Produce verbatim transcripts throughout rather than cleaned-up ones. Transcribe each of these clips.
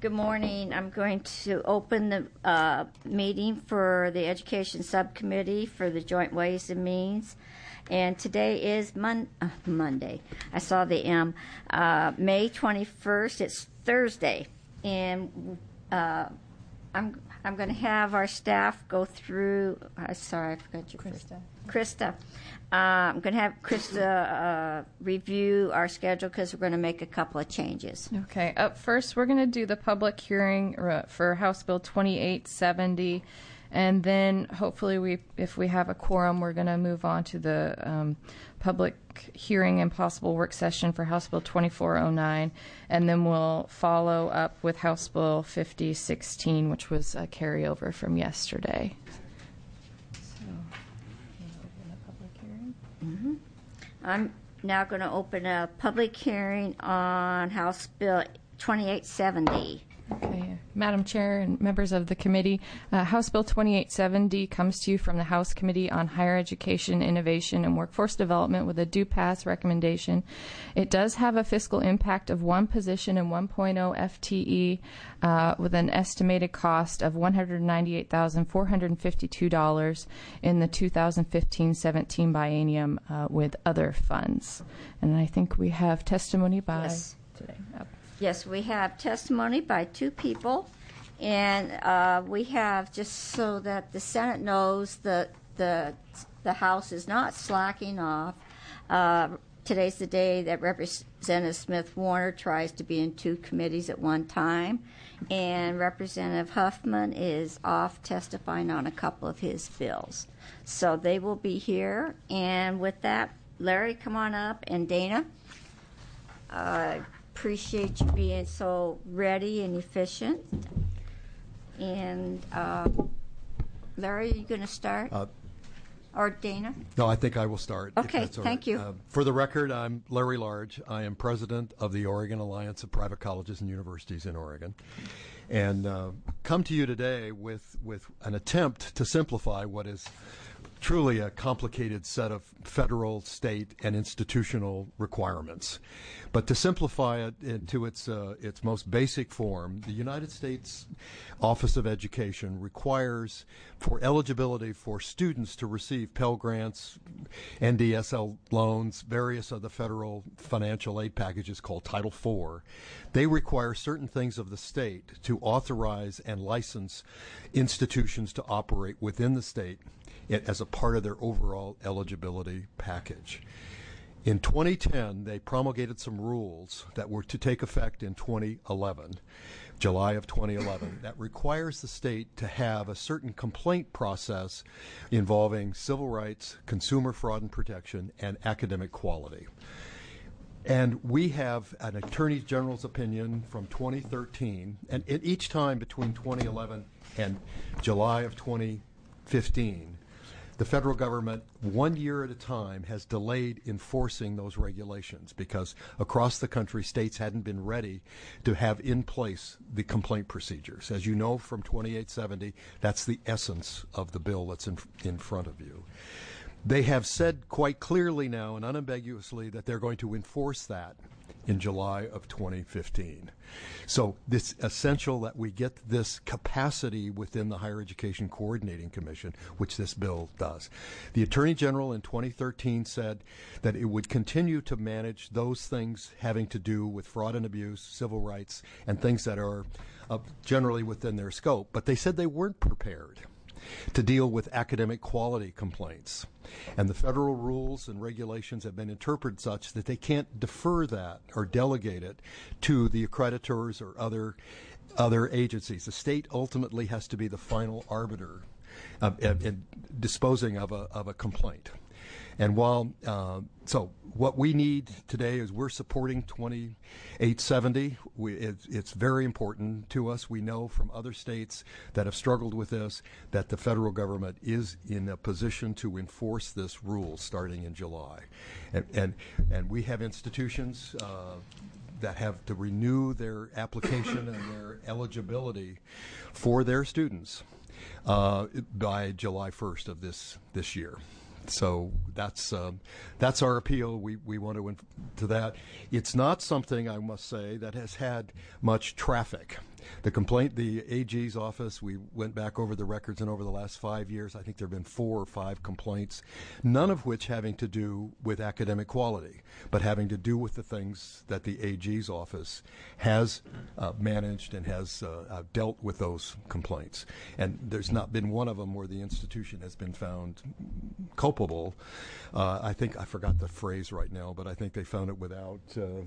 Good morning. I'm going to open the uh, meeting for the Education Subcommittee for the Joint Ways and Means. And today is Mon- uh, Monday. I saw the M. Uh, May twenty-first. It's Thursday. And uh, I'm I'm going to have our staff go through. Uh, sorry, I forgot your first. Krista. Uh, I'm going to have Krista uh, review our schedule because we're going to make a couple of changes. Okay. Up first, we're going to do the public hearing for House Bill twenty-eight seventy. And then hopefully, we, if we have a quorum, we're going to move on to the um, public hearing and possible work session for House Bill twenty-four oh nine. And then we'll follow up with House Bill fifty sixteen, which was a carryover from yesterday. So, open a public hearing. Mm-hmm. I'm now going to open a public hearing on House Bill twenty-eight seventy. Okay. Madam Chair and members of the committee, uh, House Bill twenty-eight seventy comes to you from the House Committee on Higher Education, Innovation, and Workforce Development with a do pass recommendation. It does have a fiscal impact of one position and one point oh F T E uh, with an estimated cost of one hundred ninety-eight thousand four hundred fifty-two dollars in the two thousand fifteen seventeen biennium uh, with other funds. And I think we have testimony by Yes. today. Up. Yes, we have testimony by two people, and uh, we have, just so that the Senate knows that the the House is not slacking off. Uh, today's the day that Representative Smith Warner tries to be in two committees at one time, and Representative Huffman is off testifying on a couple of his bills. So they will be here, and with that, Larry, come on up, and Dana. Uh, Appreciate you being so ready and efficient. And uh, Larry, are you going to start? Uh, or Dana? No, I think I will start. if Okay, that's all thank right. you. Uh, for the record, I'm Larry Large. I am president of the Oregon Alliance of Private Colleges and Universities in Oregon. And uh, come to you today with, with an attempt to simplify what is truly a complicated set of federal, state, and institutional requirements. But to simplify it into its uh, its most basic form, the United States Office of Education requires for eligibility for students to receive Pell Grants, N D S L loans, various other federal financial aid packages called Title four. They require certain things of the state to authorize and license institutions to operate within the state as a part of their overall eligibility package. In twenty ten, they promulgated some rules that were to take effect in twenty eleven, July of twenty eleven, that requires the state to have a certain complaint process involving civil rights, consumer fraud and protection, and academic quality. And we have an Attorney General's opinion from twenty thirteen, and it, each time between twenty eleven and July of twenty fifteen, the federal government, one year at a time, has delayed enforcing those regulations because across the country, states hadn't been ready to have in place the complaint procedures. As you know from twenty-eight seventy, that's the essence of the bill that's in, in front of you. They have said quite clearly now and unambiguously that they're going to enforce that in July of twenty fifteen. So it's essential that we get this capacity within the Higher Education Coordinating Commission, which this bill does. The Attorney General in twenty thirteen said that it would continue to manage those things having to do with fraud and abuse, civil rights, and things that are uh, generally within their scope. But they said they weren't prepared to deal with academic quality complaints. And the federal rules and regulations have been interpreted such that they can't defer that or delegate it to the accreditors or other other agencies. The state ultimately has to be the final arbiter of, of, in disposing of a, of a complaint. And while, uh, so what we need today is we're supporting twenty-eight seventy. We, it, it's very important to us. We know from other states that have struggled with this that the federal government is in a position to enforce this rule starting in July. And, and, and we have institutions uh, that have to renew their application and their eligibility for their students uh, by July first of this, this year. So that's um, that's our appeal. We we want to to that. It's not something, I must say, that has had much traffic. the complaint, the A G's office, we went back over the records, and over the last five years, I think there have been four or five complaints, none of which having to do with academic quality, but having to do with the things that the A G's office has uh, managed and has uh, uh, dealt with those complaints. And there's not been one of them where the institution has been found culpable. Uh, I think, I forgot the phrase right now, but I think they found it without... Uh,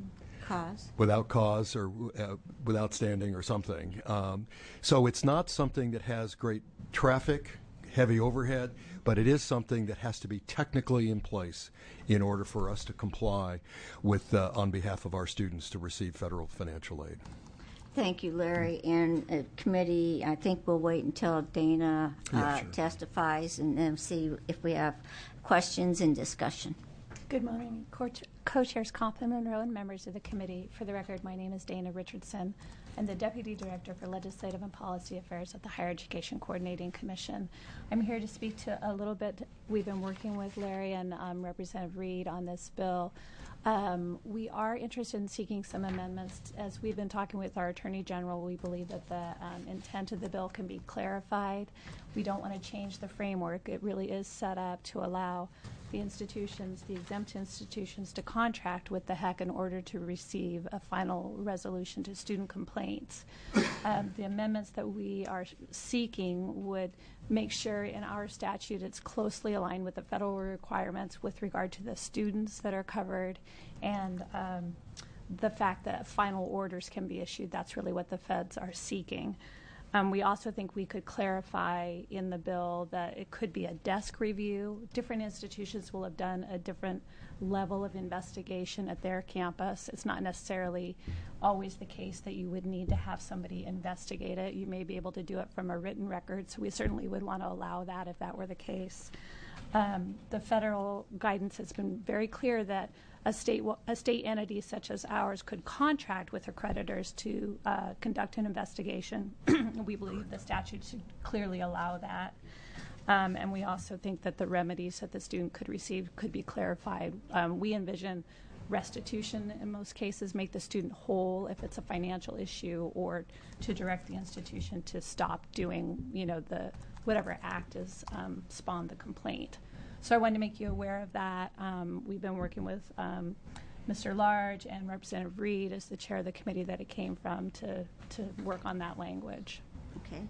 Cause. Without cause or uh, without standing or something. Um, so it's not something that has great traffic, heavy overhead, but it is something that has to be technically in place in order for us to comply with, uh, on behalf of our students, to receive federal financial aid. Thank you, Larry. And uh, committee, I think we'll wait until Dana uh, Yeah, sure. testifies and then see if we have questions and discussion. Good morning, Co- Co-Chairs Compton Monroe and members of the committee. For the record, my name is Dana Richardson. I'm the Deputy Director for Legislative and Policy Affairs at the Higher Education Coordinating Commission. I'm here to speak to a little bit. We've been working with Larry and um, Representative Reed on this bill. Um, we are interested in seeking some amendments. As we've been talking with our Attorney General, we believe that the um, intent of the bill can be clarified. We don't want to change the framework. It really is set up to allow the institutions, the exempt institutions, to contract with the H E C in order to receive a final resolution to student complaints. Um, the amendments that we are seeking would make sure in our statute it's closely aligned with the federal requirements with regard to the students that are covered and um, the fact that final orders can be issued. That's really what the feds are seeking. Um, we also think we could clarify in the bill that it could be a desk review. Different institutions will have done a different level of investigation at their campus. It's not necessarily always the case that you would need to have somebody investigate it. You may be able to do it from a written record, so we certainly would want to allow that if that were the case. Um, the federal guidance has been very clear that a state a state entity such as ours could contract with accreditors to uh, conduct an investigation. We believe the statute should clearly allow that. Um, and we also think that the remedies that the student could receive could be clarified. Um, we envision restitution in most cases, make the student whole if it's a financial issue, or to direct the institution to stop doing, you know, the whatever act has um, spawned the complaint. So I wanted to make you aware of that. Um, we've been working with um, Mister Large and Representative Reed as the chair of the committee that it came from to, to work on that language. Okay.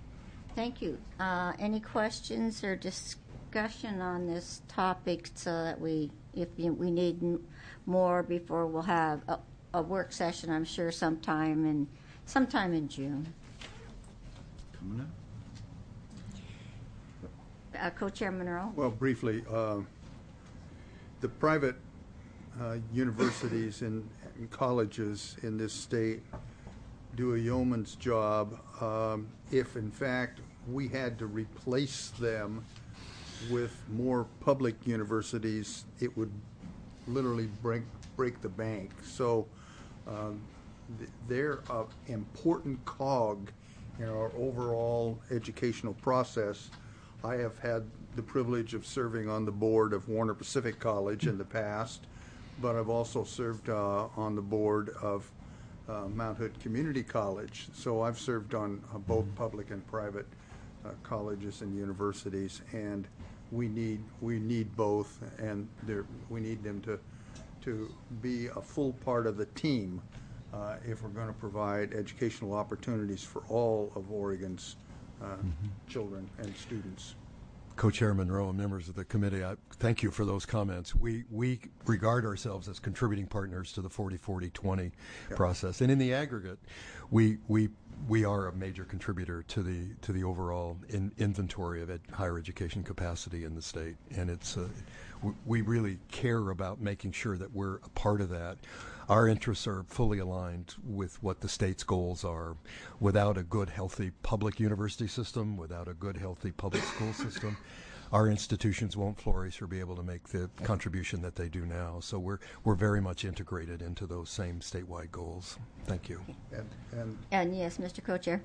Thank you. Uh, any questions or discussion on this topic so that we, if you, we need m- more before we'll have a, a work session, I'm sure sometime in, sometime in June. Coming up. Uh, Co-Chair Monroe? Well, briefly, uh, the private uh, universities and, and colleges in this state do a yeoman's job. Um, if, in fact, we had to replace them with more public universities, it would literally break break the bank. So um, th- they're an important cog in our overall educational process. I have had the privilege of serving on the board of Warner Pacific College in the past, but I've also served uh, on the board of uh, Mount Hood Community College. So I've served on uh, both public and private uh, colleges and universities, and we need we need both, and we need them to to be a full part of the team uh, if we're going to provide educational opportunities for all of Oregon's Uh, mm-hmm. children and students. Co-Chair Monroe and members of the committee, I thank you for those comments. We we regard ourselves as contributing partners to the forty forty twenty yep. process, and in the aggregate, we we we are a major contributor to the to the overall in, inventory of ed, higher education capacity in the state, and it's uh, w- we really care about making sure that we're a part of that. Our interests are fully aligned with what the state's goals are. Without a good, healthy public university system, without a good, healthy public school system, our institutions won't flourish or be able to make the contribution that they do now. So we're we're very much integrated into those same statewide goals. Thank you. And, and, And yes, Mister Co-Chair.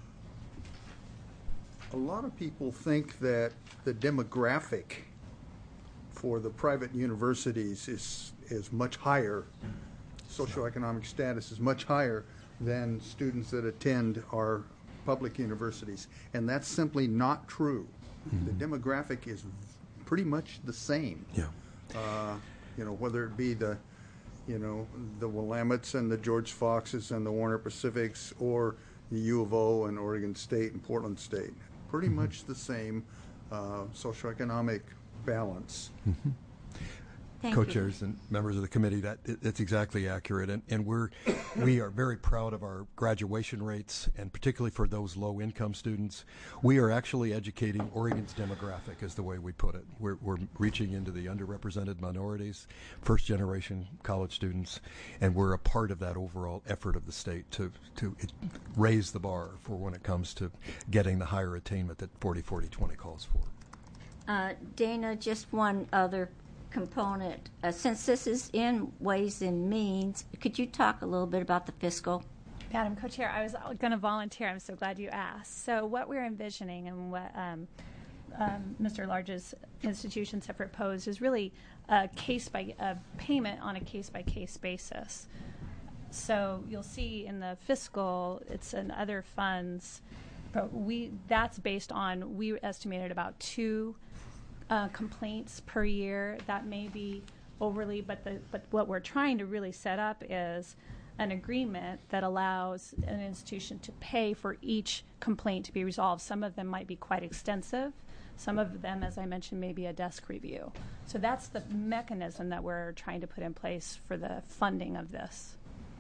A lot of people think that the demographic for the private universities is is much higher. Socioeconomic status is much higher than students that attend our public universities. And that's simply not true. Mm-hmm. The demographic is pretty much the same. Yeah. Uh, you know, whether it be the, you know, the Willamettes and the George Foxes and the Warner Pacifics, or the U of O and Oregon State and Portland State. Pretty mm-hmm. much the same uh, socioeconomic balance. Mm-hmm. Thank Co-chairs you. and members of the committee, that it, it's exactly accurate, and, and we're we are very proud of our graduation rates, and particularly for those low-income students, we are actually educating Oregon's demographic, is the way we put it. We're, we're reaching into the underrepresented minorities, first-generation college students, and we're a part of that overall effort of the state to to it, raise the bar for when it comes to getting the higher attainment that forty forty twenty calls for. Uh, Dana, just one other component. Uh, since this is in Ways and Means, could you talk a little bit about the fiscal? Madam Co-Chair, I was going to volunteer. I'm so glad you asked. So what we're envisioning and what um, um, Mister Large's institutions have proposed is really a case by a payment on a case-by-case basis. So you'll see in the fiscal, it's in other funds, but we that's based on, we estimated about two Uh, complaints per year. That may be overly, but the but what we're trying to really set up is an agreement that allows an institution to pay for each complaint to be resolved. Some of them might be quite extensive. Some of them, as I mentioned, may be a desk review. So that's the mechanism that we're trying to put in place for the funding of this.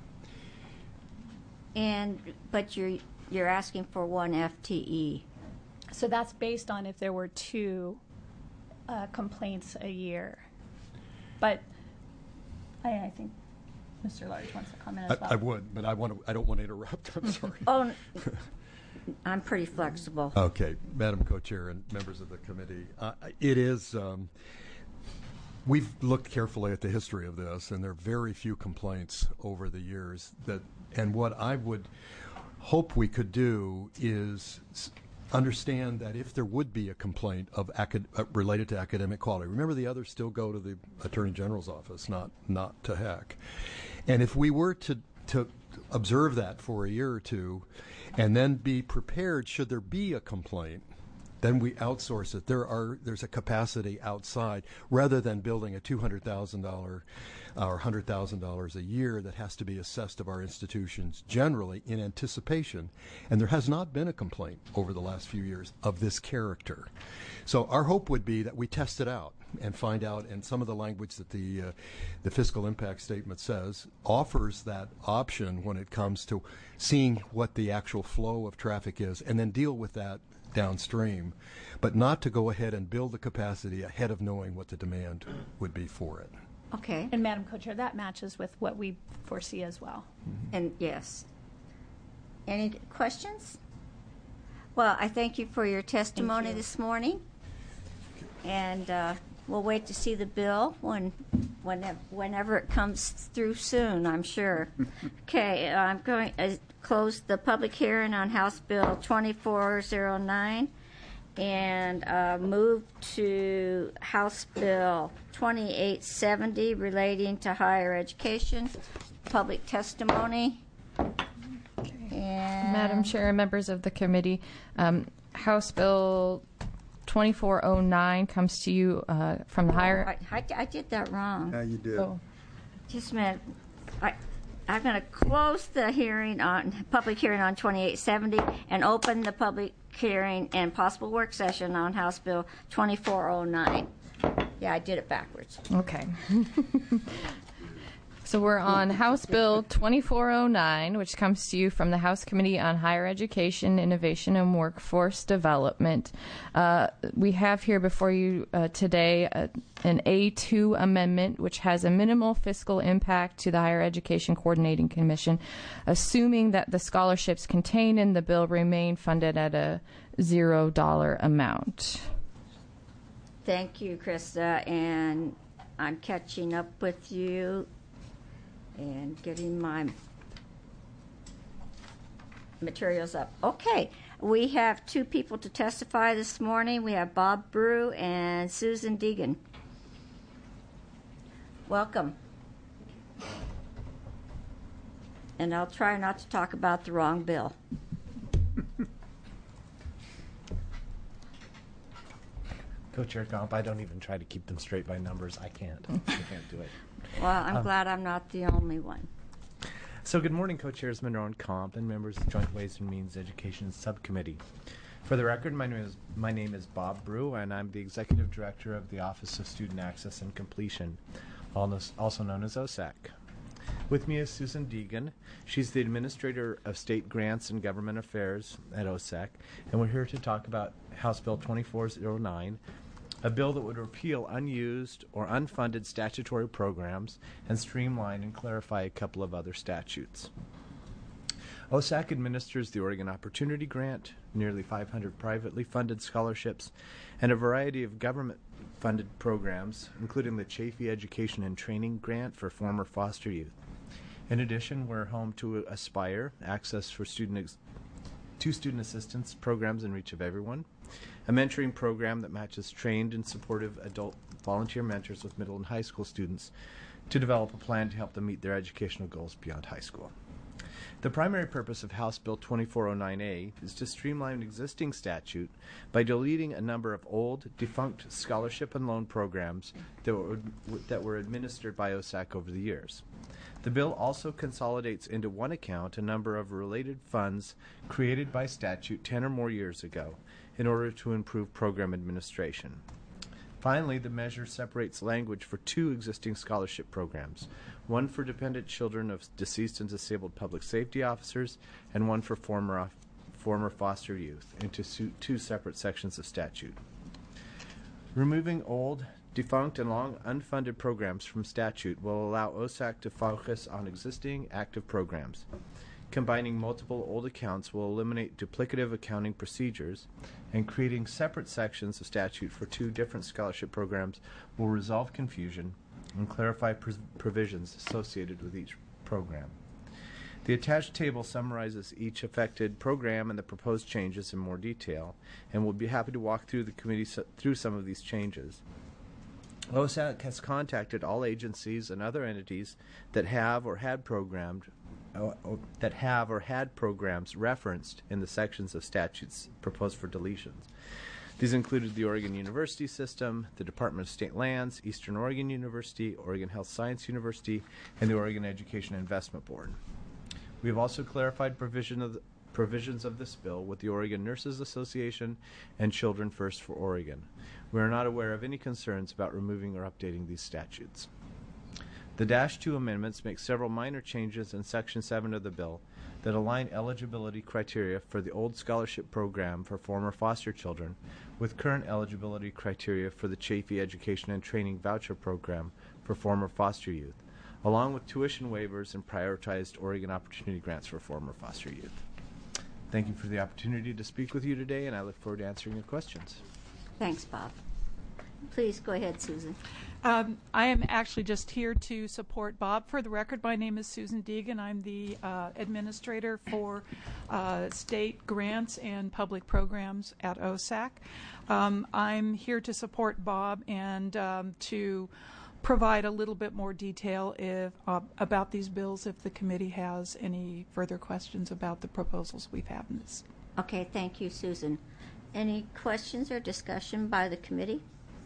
And but you're you're asking for one F T E. So that's based on if there were two Uh, complaints a year, but I, I think Mister Large wants to comment as I, well. I would, but I want to. I don't want to interrupt. I'm sorry. Oh, I'm pretty flexible. Okay, Madam Co-Chair and members of the committee, uh, it is. Um, we've looked carefully at the history of this, and there are very few complaints over the years. That, and what I would hope we could do is understand that if there would be a complaint of acad- uh, related to academic quality, remember the others still go to the Attorney General's office, not not to H E C. And if we were to to observe that for a year or two, and then be prepared should there be a complaint, then we outsource it. There are there's a capacity outside rather than building a two hundred thousand dollars or one hundred thousand dollars a year that has to be assessed of our institutions generally in anticipation. And there has not been a complaint over the last few years of this character. So our hope would be that we test it out and find out, and some of the language that the uh, the fiscal impact statement says offers that option when it comes to seeing what the actual flow of traffic is, and then deal with that downstream, but not to go ahead and build the capacity ahead of knowing what the demand would be for it. Okay. And Madam Co-Chair, that matches with what we foresee as well. Mm-hmm. And yes. Any questions? Well, I thank you for your testimony you. this morning, and uh, we'll wait to see the bill when, whenever, whenever it comes through soon, I'm sure. Okay, I'm going to close the public hearing on House Bill twenty-four oh nine and uh, move to House Bill twenty-eight seventy relating to higher education, public testimony. And Madam Chair and members of the committee, um, House Bill twenty-four oh nine comes to you uh, from the higher... I, I, I did that wrong. Yeah, you did. Oh. Just a minute. I, I'm going to close the hearing on, public hearing on twenty-eight seventy and open the public hearing and possible work session on House Bill twenty-four oh nine. Yeah, I did it backwards. Okay. So we're on House Bill twenty-four oh nine, which comes to you from the House Committee on Higher Education, Innovation, and Workforce Development. Uh, we have here before you uh, today uh, an A two amendment, which has a minimal fiscal impact to the Higher Education Coordinating Commission, assuming that the scholarships contained in the bill remain funded at a zero dollar amount. Thank you, Krista, and I'm catching up with you and getting my materials up. Okay, we have two people to testify this morning. We have Bob Brew and Susan Deegan. Welcome. And I'll try not to talk about the wrong bill. Co-Chair Gomp, I don't even try to keep them straight by numbers. I can't. I can't do it. Well, I'm Um, glad I'm not the only one. So good morning, Co-Chairs Monroe and Comp and members of the Joint Ways and Means Education Subcommittee. For the record, my name is, my name is Bob Brew, and I'm the Executive Director of the Office of Student Access and Completion, also known as O S A C. With me is Susan Deegan. She's the Administrator of State Grants and Government Affairs at O S A C, and we're here to talk about House Bill twenty-four oh nine, a bill that would repeal unused or unfunded statutory programs and streamline and clarify a couple of other statutes. O S A C administers the Oregon Opportunity Grant, nearly five hundred privately funded scholarships, and a variety of government-funded programs, including the Chafee Education and Training Grant for former foster youth. In addition, we're home to Aspire, access for student ex- to student assistance programs in reach of everyone, a mentoring program that matches trained and supportive adult volunteer mentors with middle and high school students to develop a plan to help them meet their educational goals beyond high school. The primary purpose of House Bill twenty-four oh nine A is to streamline an existing statute by deleting a number of old, defunct scholarship and loan programs that were, that were administered by O S A C over the years. The bill also consolidates into one account a number of related funds created by statute ten or more years ago in order to improve program administration. Finally, the measure separates language for two existing scholarship programs, one for dependent children of deceased and disabled public safety officers and one for former, off, former foster youth, into su- two separate sections of statute. Removing old, defunct, and long unfunded programs from statute will allow O S A C to focus on existing active programs. Combining multiple old accounts will eliminate duplicative accounting procedures, and creating separate sections of statute for two different scholarship programs will resolve confusion and clarify pr- provisions associated with each program. The attached table summarizes each affected program and the proposed changes in more detail, and we'll be happy to walk through the committee so- through some of these changes. O S A C has contacted all agencies and other entities that have or had programmed uh, that have or had programs referenced in the sections of statutes proposed for deletions. These included the Oregon University System, the Department of State Lands, Eastern Oregon University, Oregon Health Science University, and the Oregon Education Investment Board. We have also clarified provision of the, provisions of this bill with the Oregon Nurses Association and Children First for Oregon. We are not aware of any concerns about removing or updating these statutes. The Dash two amendments make several minor changes in Section seven of the bill that align eligibility criteria for the old scholarship program for former foster children with current eligibility criteria for the Chafee Education and Training Voucher Program for former foster youth, along with tuition waivers and prioritized Oregon Opportunity Grants for former foster youth. Thank you for the opportunity to speak with you today, and I look forward to answering your questions. Thanks, Bob. Please go ahead, Susan. Um, I am actually just here to support Bob. For the record, my name is Susan Deegan. I'm the uh, administrator for uh, state grants and public programs at O S A C. Um, I'm here to support Bob and um, to provide a little bit more detail if, uh, about these bills if the committee has any further questions about the proposals we've had in this. Okay, thank you, Susan. Any questions or discussion by the committee?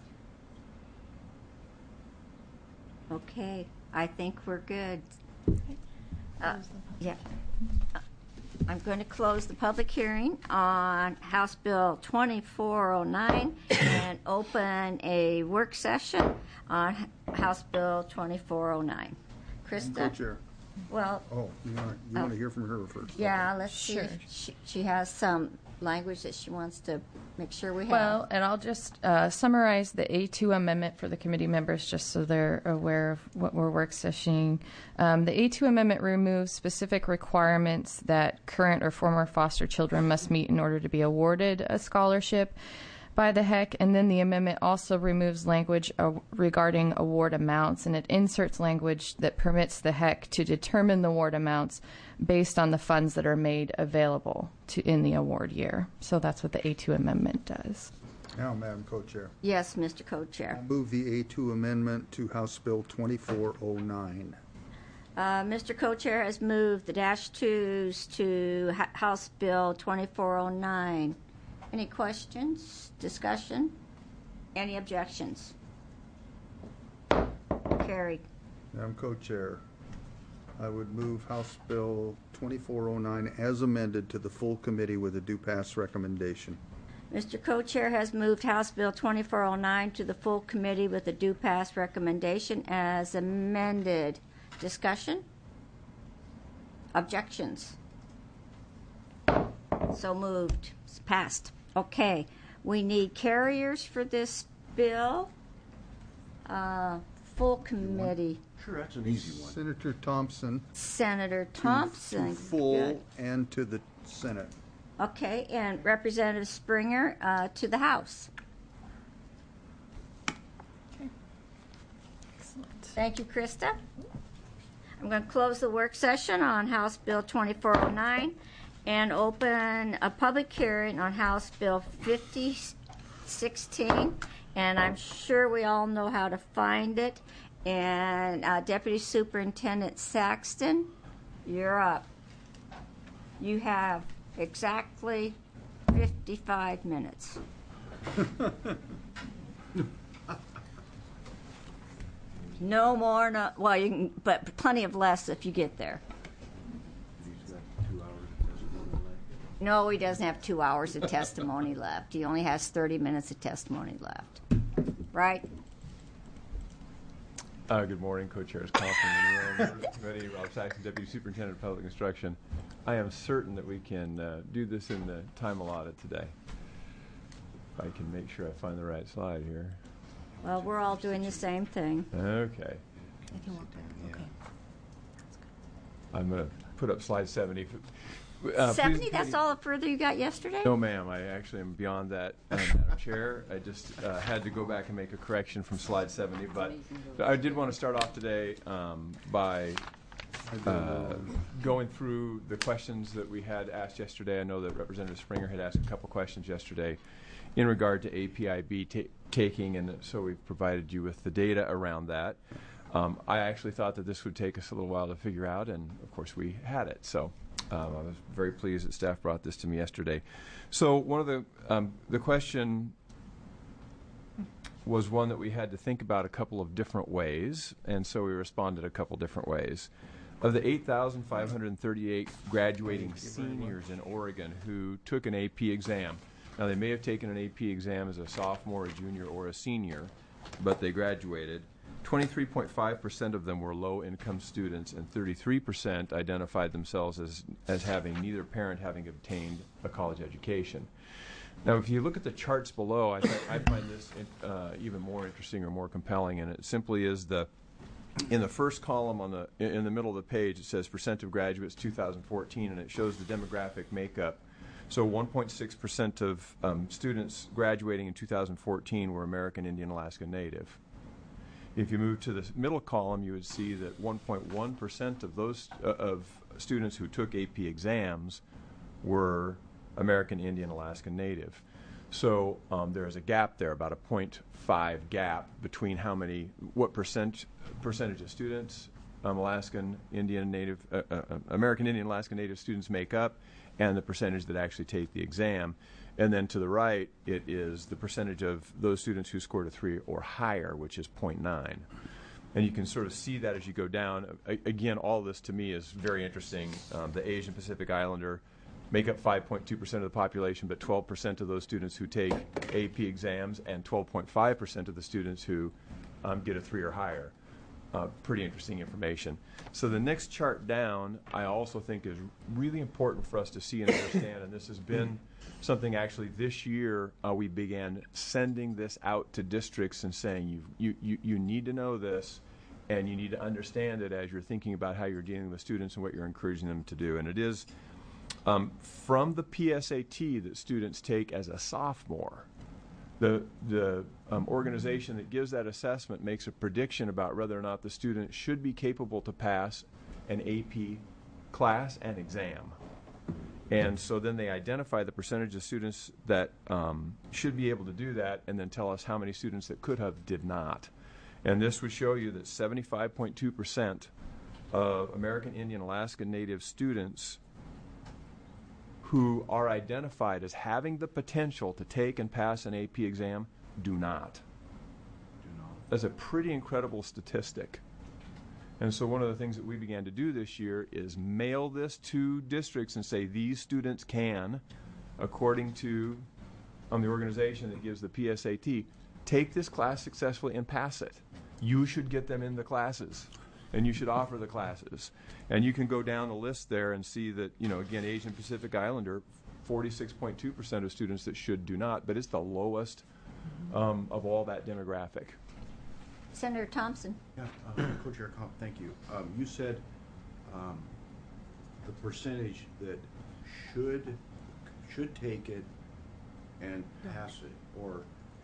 Okay, I think we're good. Uh, yeah. Uh, I'm going to close the public hearing on House Bill twenty-four oh nine and open a work session on House Bill twenty-four oh nine. Krista? Co-chair. Well, Oh, you want you Oh. want to hear from her first? yeah, let's see Sure. if she, she has some language that she wants to make sure we have. Well, and I'll just uh, summarize the A two amendment for the committee members just so they're aware of what we're work sessioning. Um, the A two amendment removes specific requirements that current or former foster children must meet in order to be awarded a scholarship by the H E C, and then the amendment also removes language uh, regarding award amounts, and it inserts language that permits the H E C to determine the award amounts based on the funds that are made available to in the award year. So that's what the A two amendment does. Now, Madam Co-Chair, Yes, Mister Co-Chair. move the A two amendment to House Bill twenty-four oh nine. Uh, Mister Co-Chair has moved the dash twos to H- House Bill twenty-four oh nine. Any questions, discussion? Any objections? Carried. I'm co-chair. I would move House Bill twenty-four oh nine as amended to the full committee with a due pass recommendation. Mister Co-Chair has moved House Bill twenty-four oh nine to the full committee with a due pass recommendation as amended. Discussion? Objections? So moved. It's passed. Okay. We need carriers for this bill. Uh, full committee. Sure, that's an easy one. Senator Thompson. Senator to- Thompson. To full Good. and to the Senate. Okay, and Representative Springer uh, to the House. Excellent. Thank you, Krista. I'm going to close the work session on House Bill twenty-four oh nine and open a public hearing on House Bill fifty sixteen. And I'm sure we all know how to find it. And uh, Deputy Superintendent Saxton, you're up. You have exactly fifty-five minutes. No more, no, well, you can, but plenty of less if you get there. He's got two hours of testimony left. No, he doesn't have two hours of testimony left. He only has thirty minutes of testimony left. Right? Uh, good morning, Co-Chairs Kaufman, Committee, Rob Saxon, Deputy Superintendent of Public Instruction. I am certain that we can uh, do this in the time allotted today. If I can make sure I find the right slide here. Well, we're all doing the same thing. Okay. I'm going to put up slide seventy. Uh, seventy, please- that's all the further you got yesterday? No, ma'am. I actually am beyond that, uh, Madam Chair. I just uh, had to go back and make a correction from slide seventy. But I did want to start off today um, by uh, going through the questions that we had asked yesterday. I know that Representative Springer had asked a couple questions yesterday in regard to A P I B ta taking, and so we've provided you with the data around that. Um, I actually thought that this would take us a little while to figure out, and of course we had it. So um, I was very pleased that staff brought this to me yesterday. So one of the um, the question was one that we had to think about a couple of different ways, and so we responded a couple different ways. Of the eight thousand five hundred thirty-eight graduating seniors in Oregon who took an A P exam, now they may have taken an A P exam as a sophomore, a junior, or a senior, but they graduated. twenty-three point five percent of them were low-income students, and thirty-three percent identified themselves as, as having neither parent having obtained a college education. Now, if you look at the charts below, I, th I find this uh, even more interesting or more compelling, and it simply is the, in the first column on the, in the middle of the page, it says percent of graduates two thousand fourteen, and it shows the demographic makeup. So one point six percent of um, students graduating in two thousand fourteen were American Indian Alaska Native. If you move to the middle column, you would see that one point one percent of those uh, of students who took A P exams were American Indian Alaska Native. So um, there's a gap there, about a zero point five gap between how many, what percent percentage of students um, Alaskan Indian Native, uh, uh, American Indian Alaska Native students make up, and the percentage that actually take the exam. And then to the right, it is the percentage of those students who scored a three or higher, which is zero point nine. And you can sort of see that as you go down. A again, all this to me is very interesting. Um, the Asian Pacific Islander make up five point two percent of the population, but twelve percent of those students who take A P exams and twelve point five percent of the students who um, get a three or higher. Uh, pretty interesting information. So the next chart down, I also think is really important for us to see and understand, and this has been something actually this year uh, we began sending this out to districts and saying you, you, you, you need to know this and you need to understand it as you're thinking about how you're dealing with students and what you're encouraging them to do. And it is um, from the P S A T that students take as a sophomore. The, the um, organization that gives that assessment makes a prediction about whether or not the student should be capable to pass an A P class and exam. And so then they identify the percentage of students that um, should be able to do that and then tell us how many students that could have did not. And this would show you that seventy-five point two percent of American Indian Alaska Native students who are identified as having the potential to take and pass an A P exam do not. Do not. That's a pretty incredible statistic. And so one of the things that we began to do this year is mail this to districts and say these students can, according to um, the organization that gives the P S A T, take this class successfully and pass it. You should get them in the classes, and you should offer the classes. And you can go down the list there and see that, you know, again, Asian Pacific Islander, forty-six point two percent of students that should do not, but it's the lowest um, of all that demographic. Senator Thompson. Yeah, uh, Co-Chair Comp, thank you. Um, you said um, the percentage that should should take it and pass it, or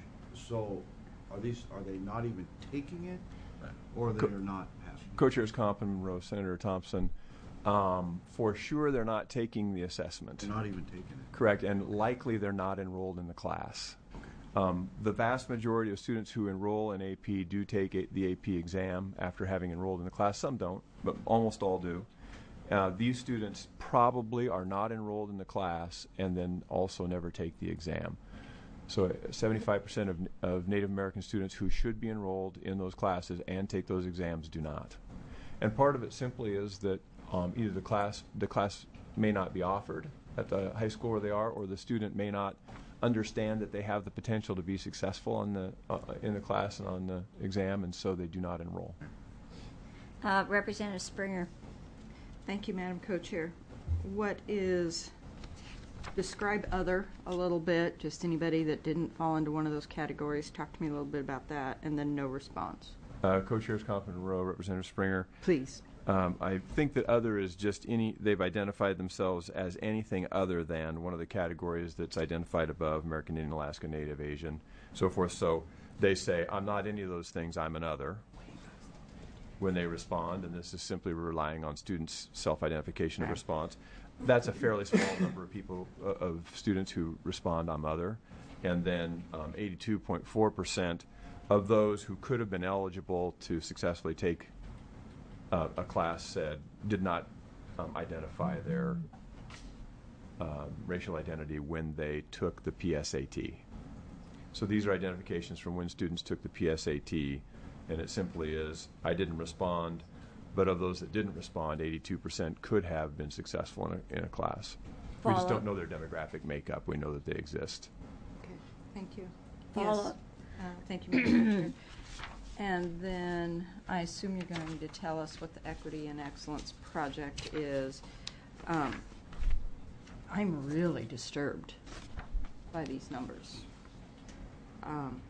so are these? Are they not even taking it, or they Co- are not passing it? Co-chairs Comp and Monroe, Senator Thompson, um, for sure they're not taking the assessment. They're not even taking it. Correct, and likely they're not enrolled in the class. Um, the vast majority of students who enroll in A P do take a, the A P exam after having enrolled in the class. Some don't, but almost all do. Uh, these students probably are not enrolled in the class and then also never take the exam. So uh, seventy-five percent of, of Native American students who should be enrolled in those classes and take those exams do not. And part of it simply is that um, either the class, the class may not be offered at the high school where they are, or the student may not understand that they have the potential to be successful in the uh, in the class and on the exam, and so they do not enroll. Uh, Representative Springer. Thank you, Madam Co-Chair. What is, describe other a little bit, just anybody that didn't fall into one of those categories. Talk to me a little bit about that, and then no response. Uh, Co-chairs Comp and Rowe, Representative Springer. Please. Um, I think that other is just any, they've identified themselves as anything other than one of the categories that's identified above, American Indian, Alaska Native, Asian, so forth. So they say, I'm not any of those things, I'm an other, when they respond, and this is simply relying on students' self-identification of response. That's a fairly small number of people, uh, of students who respond, I'm other, and then um, eighty-two point four percent of those who could have been eligible to successfully take Uh, a class said did not um, identify their um, racial identity when they took the P S A T. So these are identifications from when students took the P S A T, and it simply is, I didn't respond, but of those that didn't respond, eighty-two percent could have been successful in a, in a class. We just don't know their demographic makeup. We know that they exist. Okay, thank you. Follow Yes. Uh, thank you, Madam Chair. And then I assume you're going to tell us what the Equity and Excellence Project is. Um, I'm really disturbed by these numbers. Um,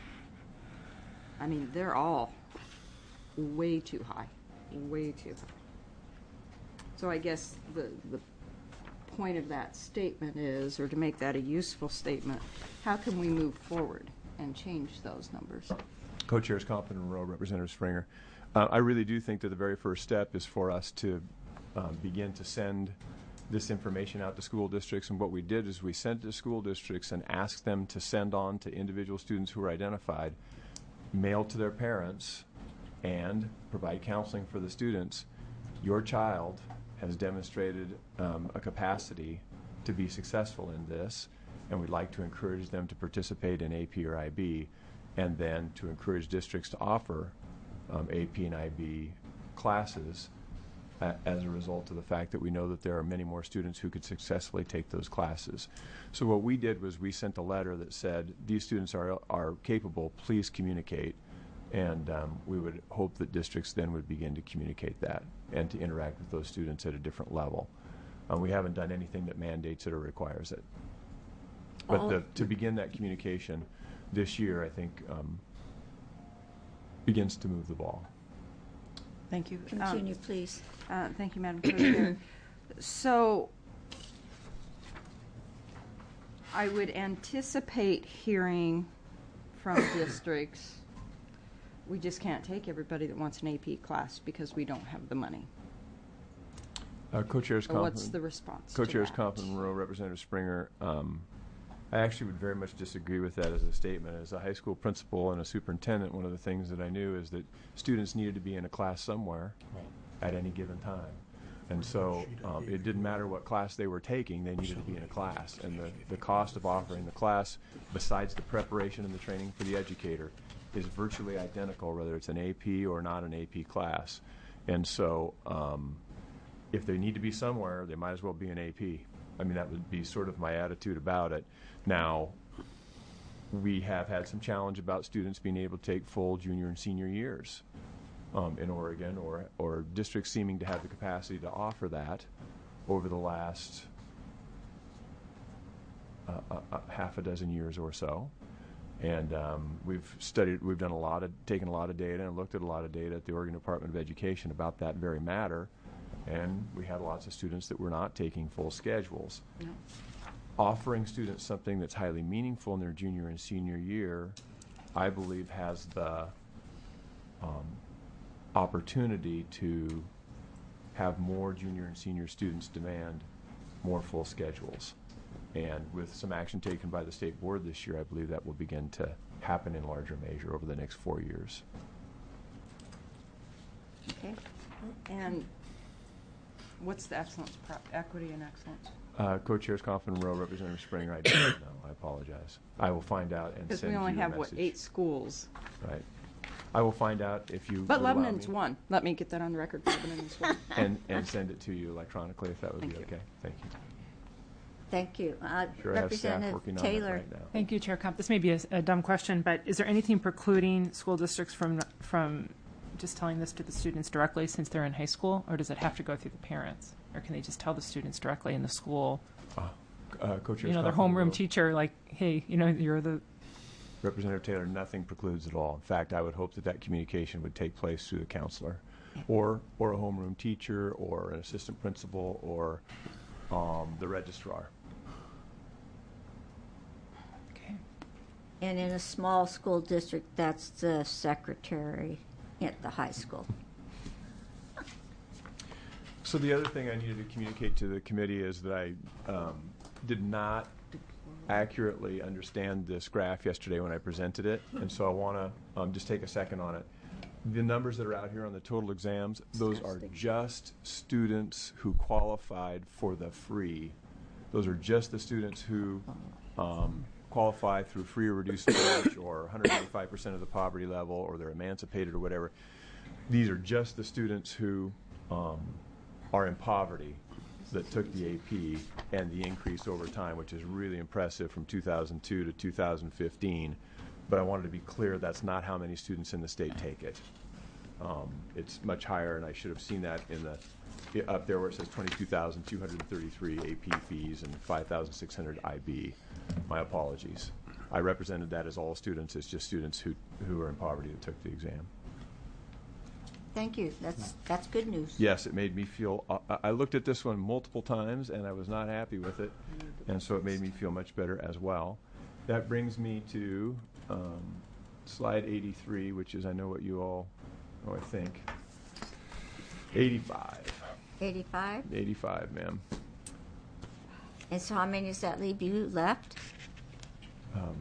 I mean, they're all way too high, way too high. So I guess the, the point of that statement is, or to make that a useful statement, how can we move forward and change those numbers? Co-chairs Comp and Rowe, Representative Springer. Uh, I really do think that the very first step is for us to um, begin to send this information out to school districts. And what we did is we sent it to school districts and asked them to send on to individual students who were identified, mail to their parents, and provide counseling for the students. Your child has demonstrated um, a capacity to be successful in this, and we'd like to encourage them to participate in A P or I B, and then to encourage districts to offer um, A P and I B classes a, as a result of the fact that we know that there are many more students who could successfully take those classes. So what we did was we sent a letter that said, these students are, are capable, please communicate, and um, we would hope that districts then would begin to communicate that and to interact with those students at a different level. Uh, we haven't done anything that mandates it or requires it. But the, to begin that communication this year, I think, um, begins to move the ball. Thank you. Continue, um, please. Uh, thank you, Madam Co-Chair. So I would anticipate hearing from districts, we just can't take everybody that wants an A P class because we don't have the money. Uh, Co-chairs So what's the response to Co-chairs that? Comp and Monroe, Representative Springer. Um, I actually would very much disagree with that as a statement. As a high school principal and a superintendent, one of the things that I knew is that students needed to be in a class somewhere. at any given time. And so um, it didn't matter what class they were taking, they needed to be in a class. And the, the cost of offering the class, besides the preparation and the training for the educator, is virtually identical, whether it's an A P or not an A P class. And so um, if they need to be somewhere, they might as well be an A P. I mean, that would be sort of my attitude about it. Now, we have had some challenge about students being able to take full junior and senior years um, in Oregon, or, or districts seeming to have the capacity to offer that over the last uh, uh, uh, half a dozen years or so. And um, we've studied, we've done a lot of, taken a lot of data and looked at a lot of data at the Oregon Department of Education about that very matter. And we had lots of students that were not taking full schedules. No. Offering students something that's highly meaningful in their junior and senior year, I believe, has the um, opportunity to have more junior and senior students demand more full schedules. And with some action taken by the state board this year, I believe that will begin to happen in larger measure over the next four years. Okay. And what's the excellence, pro- equity and excellence? Uh, Co-chairs Coffin and Rowe, Representative Springer, I don't know. I apologize. I will find out and Because send we only you a have, what, message. eight schools. Right. I will find out if you But would allow Lebanon's me, one. Let me get that on the record. Lebanon is one. and, and send it to you electronically if that would Thank be you. okay. Thank you. Thank you. Uh, Sure, I have staff Representative working on Taylor. that right now. Thank you, Chair Comp. This may be a, a dumb question, but is there anything precluding school districts from from just telling this to the students directly since they're in high school, or does it have to go through the parents, or can they just tell the students directly in the school? Uh, uh, Co-chairs You know, their Coffin and homeroom Rowe. teacher, like, hey, you know, you're the. Representative Taylor, nothing precludes at all. In fact, I would hope that that communication would take place through the counselor, or or a homeroom teacher, or an assistant principal, or um, the registrar. Okay. And in a small school district, that's the secretary at the high school. So the other thing I needed to communicate to the committee is that I um, did not accurately understand this graph yesterday when I presented it, and so I want to um, just take a second on it. The numbers that are out here on the total exams, those are just students who qualified for the free. Those are just the students who um, qualify through free or reduced wage, or one hundred eighty-five percent of the poverty level, or they're emancipated or whatever. These are just the students who um, are in poverty that took the A P, and the increase over time, which is really impressive from two thousand two to two thousand fifteen. But I wanted to be clear, that's not how many students in the state take it. Um, it's much higher, and I should have seen that in the up there where it says twenty-two thousand two hundred thirty-three A P fees and five thousand six hundred I B. My apologies. I represented that as all students. It's just students who who are in poverty that took the exam. Thank you. That's that's good news. Yes, it made me feel, uh, I looked at this one multiple times, and I was not happy with it, and so it made me feel much better as well. That brings me to um, slide eighty-three, which is, I know what you all, oh, I think, eighty-five. eighty-five. eighty-five, ma'am. And so how many does that leave you left? Um,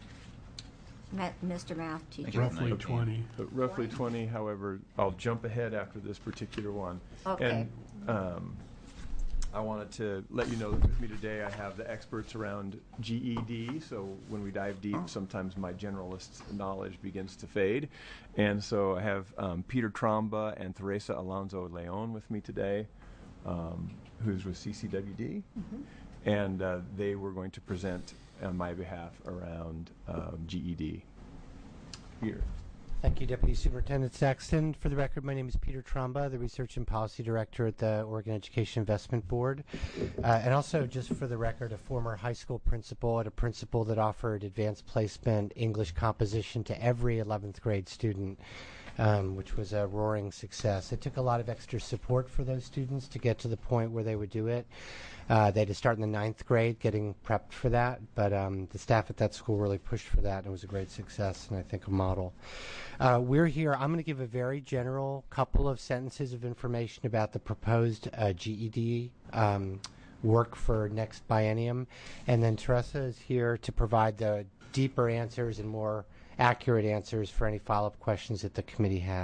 Ma- Mister Math teacher. Roughly twenty. but roughly twenty, however, I'll jump ahead after this particular one. Okay. And um, I wanted to let you know that with me today I have the experts around G E D, so when we dive deep, sometimes my generalist knowledge begins to fade. And so I have um, Peter Tromba and Teresa Alonso Leon with me today, um, who's with C C W D. Mm-hmm. And uh, they were going to present on my behalf around um, G E D. Peter. Thank you, Deputy Superintendent Saxton. For the record, my name is Peter Tromba, the Research and Policy Director at the Oregon Education Investment Board. Uh, and also, just for the record, a former high school principal at a principal that offered advanced placement English composition to every eleventh grade student, um, which was a roaring success. It took a lot of extra support for those students to get to the point where they would do it. Uh, they had to start in the ninth grade getting prepped for that, but um, the staff at that school really pushed for that, and it was a great success, and I think a model. Uh, we're here. I'm going to give a very general couple of sentences of information about the proposed uh, G E D um, work for next biennium, and then Teresa is here to provide the deeper answers and more accurate answers for any follow-up questions that the committee has.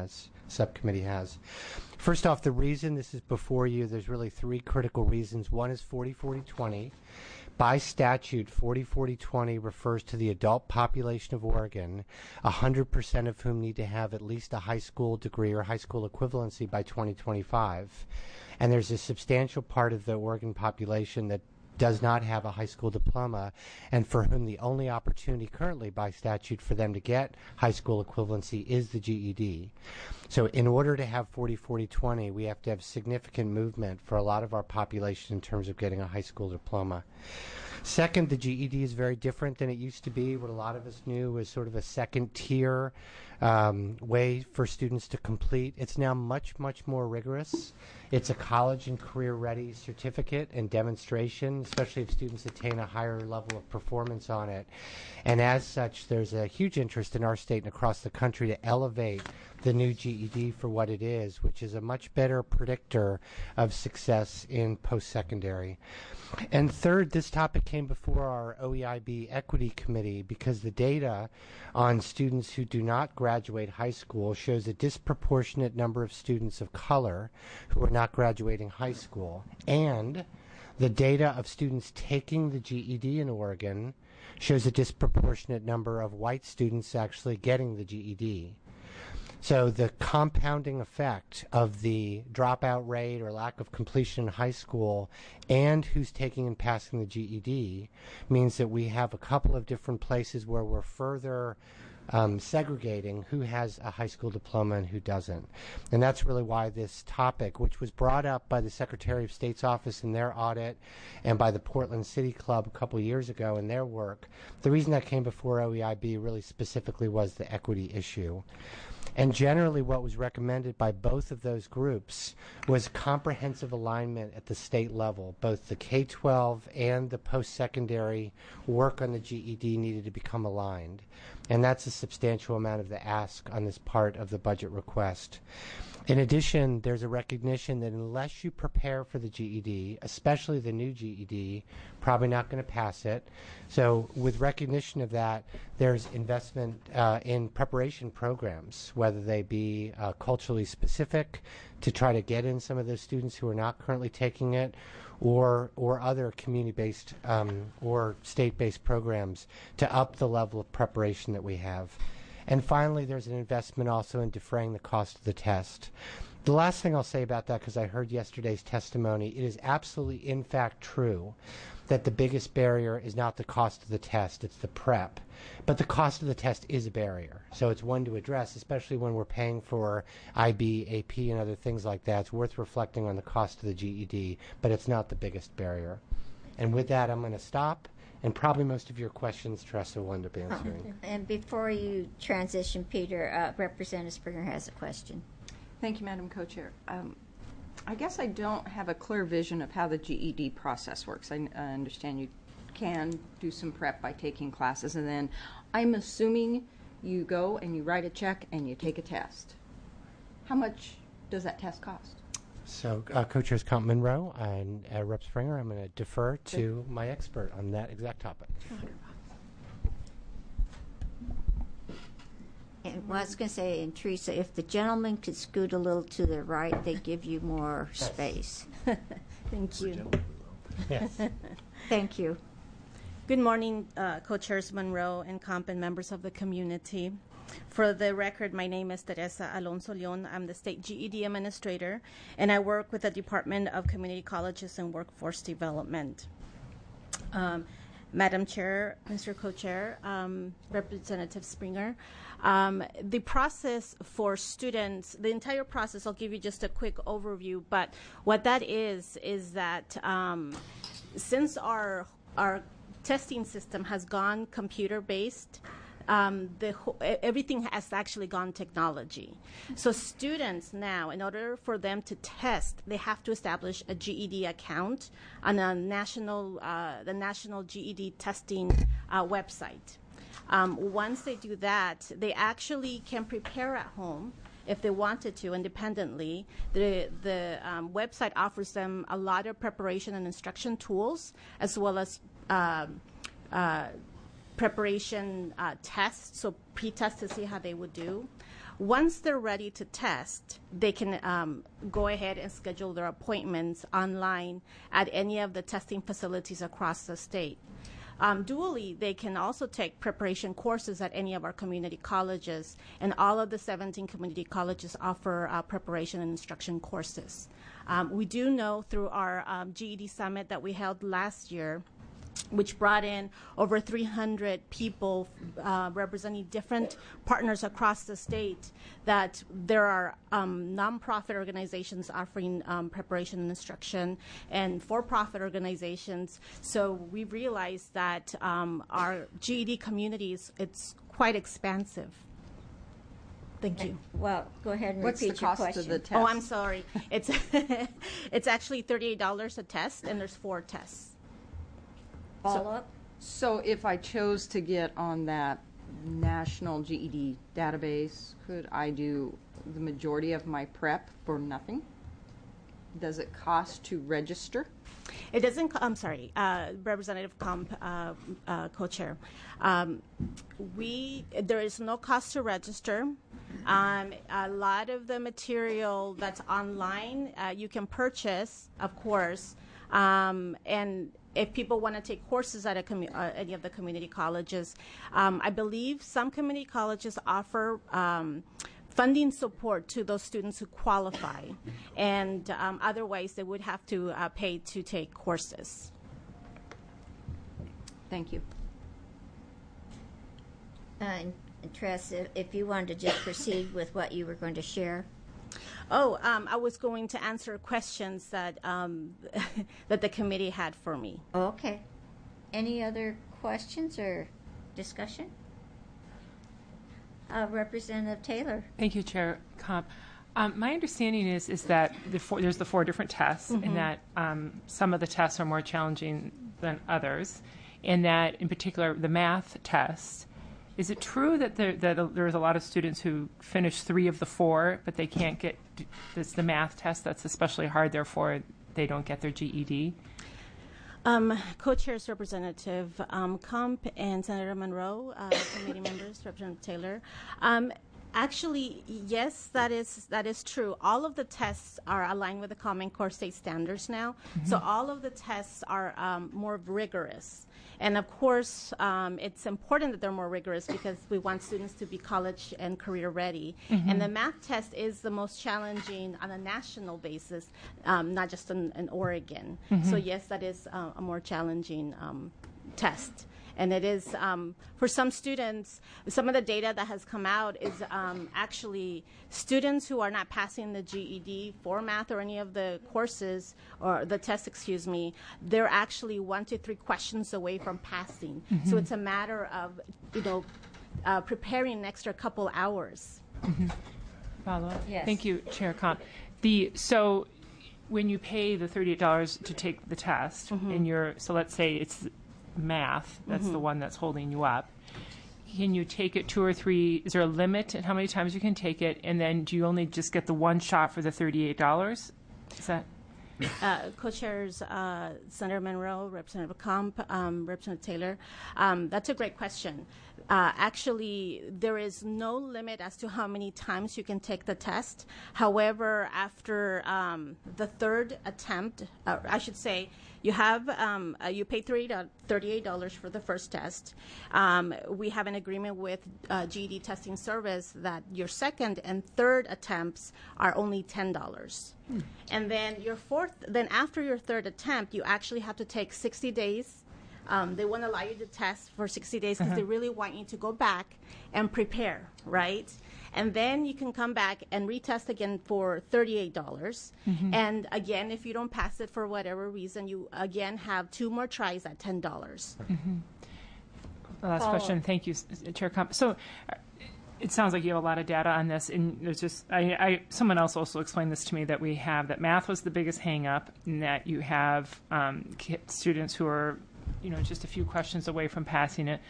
subcommittee has. First off, the reason this is before you, there's really three critical reasons. One is forty forty twenty. By statute, forty forty twenty refers to the adult population of Oregon, one hundred percent of whom need to have at least a high school degree or high school equivalency by twenty twenty-five. And there's a substantial part of the Oregon population that does not have a high school diploma, and for whom the only opportunity currently by statute for them to get high school equivalency is the G E D. So in order to have forty forty twenty, we have to have significant movement for a lot of our population in terms of getting a high school diploma. Second, the G E D is very different than it used to be. What a lot of us knew was sort of a second tier um, way for students to complete. It's now much, much more rigorous. It's a college and career ready certificate and demonstration, especially if students attain a higher level of performance on it. And as such, there's a huge interest in our state and across the country to elevate the new G E D for what it is, which is a much better predictor of success in post-secondary. And third, this topic came before our O E I B Equity Committee because the data on students who do not graduate high school shows a disproportionate number of students of color who are not graduating high school. And the data of students taking the G E D in Oregon shows a disproportionate number of white students actually getting the G E D. So the compounding effect of the dropout rate or lack of completion in high school and who's taking and passing the G E D means that we have a couple of different places where we're further um, segregating who has a high school diploma and who doesn't. And that's really why this topic, which was brought up by the Secretary of State's office in their audit and by the Portland City Club a couple years ago in their work, the reason that came before O E I B really specifically was the equity issue. And generally what was recommended by both of those groups was comprehensive alignment at the state level. Both the K twelve and the post-secondary work on the G E D needed to become aligned. And that's a substantial amount of the ask on this part of the budget request. In addition, there's a recognition that unless you prepare for the G E D, especially the new G E D, probably not going to pass it. So with recognition of that, there's investment uh, in preparation programs, whether they be uh, culturally specific to try to get in some of those students who are not currently taking it, or or other community-based um, or state-based programs to up the level of preparation that we have. And finally, there's an investment also in defraying the cost of the test. The last thing I'll say about that, because I heard yesterday's testimony, it is absolutely, in fact, true that the biggest barrier is not the cost of the test, it's the prep. But the cost of the test is a barrier. So it's one to address, especially when we're paying for I B, A P, and other things like that. It's worth reflecting on the cost of the G E D, but it's not the biggest barrier. And with that, I'm going to stop. And probably most of your questions, Teresa, will end up answering. And before you transition, Peter, uh, Representative Springer has a question. Thank you, Madam Co-Chair. Um, I guess I don't have a clear vision of how the G E D process works. I, I understand you can do some prep by taking classes, and then I'm assuming you go and you write a check and you take a test. How much does that test cost? So, uh, Co-Chairs Comp Monroe and uh, Rep Springer, I'm going to defer to my expert on that exact topic. And well, I was going to say, and Teresa, if the gentleman could scoot a little to the right, they give you more space. Thank you. Yes. Thank you. Good morning, uh, Co-Chairs Monroe and Comp and members of the community. For the record, my name is Teresa Alonso Leon. I'm the State G E D Administrator, and I work with the Department of Community Colleges and Workforce Development. Um, Madam Chair, Mister Co-Chair, um, Representative Springer, um, the process for students, the entire process, I'll give you just a quick overview, but what that is, is that um, since our, our testing system has gone computer-based, Um, the ho- everything has actually gone technology. So students now, in order for them to test, they have to establish a G E D account on a national, uh, the National G E D Testing uh, website. Um, once they do that, they actually can prepare at home if they wanted to independently. The, the um, website offers them a lot of preparation and instruction tools, as well as um, uh, preparation uh, tests, so pre-tests to see how they would do. Once they're ready to test, they can um, go ahead and schedule their appointments online at any of the testing facilities across the state. Um, dually, they can also take preparation courses at any of our community colleges, and all of the seventeen community colleges offer uh, preparation and instruction courses. Um, we do know through our um, G E D summit that we held last year, which brought in over three hundred people uh, representing different partners across the state, that there are um, nonprofit organizations offering um, preparation and instruction and for-profit organizations. So we realized that um, our G E D communities, it's quite expansive. Thank you. Well, go ahead and What's repeat the your cost question. of the test? Oh, I'm sorry. It's it's actually thirty-eight dollars a test, and there's four tests. Follow up? So if I chose to get on that national G E D database, could I do the majority of my prep for nothing? Does it cost to register? It doesn't, co- I'm sorry, uh, Representative Comp, uh, uh, co-chair. Um, we, there is no cost to register. Um, a lot of the material that's online, uh, you can purchase, of course, um, and if people want to take courses at a commu- uh, any of the community colleges, um, I believe some community colleges offer um, funding support to those students who qualify, and um, otherwise they would have to uh, pay to take courses. Thank you. Uh, and, and Tress, if, if you wanted to just proceed with what you were going to share. Oh, um, I was going to answer questions that um, that the committee had for me. Okay. Any other questions or discussion? Uh, Representative Taylor. Thank you, Chair Comp. Um, my understanding is is that the four, there's the four different tests, Mhm. and that um, some of the tests are more challenging than others, and that in particular the math test. Is it true that there that there's a lot of students who finish three of the four, but they can't get this the math test that's especially hard, therefore they don't get their G E D? Um, Co-chairs Representative um, Comp and Senator Monroe, uh, committee members, Representative Taylor. Um, actually, yes, that is that is true. All of the tests are aligned with the Common Core state standards now, Mhm. so all of the tests are um, more rigorous. And of course, um, it's important that they're more rigorous because we want students to be college and career ready. Mhm. And the math test is the most challenging on a national basis, um, not just in, in Oregon. Mhm. So yes, that is uh, a more challenging um, test. And it is, um, for some students, some of the data that has come out is um, actually students who are not passing the G E D for math or any of the courses, or the test, excuse me, they're actually one to three questions away from passing. So Mhm. it's a matter of, you know, uh, preparing an extra couple hours. Follow up? Yes. Thank you, Chair Comp. The, so when you pay the thirty-eight dollars to take the test, Mhm. and you're, so let's say it's math, that's the Mhm. one that's holding you up, can you take it two or three, is there a limit at how many times you can take it, and then do you only just get the one shot for the thirty-eight dollars? Is that? Uh, Co-chairs uh, Senator Monroe, Representative Comp, um, Representative Taylor. Um, that's a great question. Uh, actually, there is no limit as to how many times you can take the test. However, after um, the third attempt, uh, I should say, you have um, uh, you pay thirty-eight dollars for the first test. Um, we have an agreement with uh, G E D Testing Service that your second and third attempts are only ten dollars. And then your fourth, then after your third attempt, you actually have to take sixty days. Um, they want to allow you to test for sixty days because Uh-huh. they really want you to go back and prepare, right? And then you can come back and retest again for thirty-eight dollars. Mhm. And again, if you don't pass it for whatever reason, you again have two more tries at ten dollars. Mm-hmm. Last Follow question. up. Thank you, S- Chair Comp. So uh, it sounds like you have a lot of data on this, and there's just I, I someone else also explained this to me, that we have that math was the biggest hang up, and that you have um, ki- students who are, you know, just a few questions away from passing it.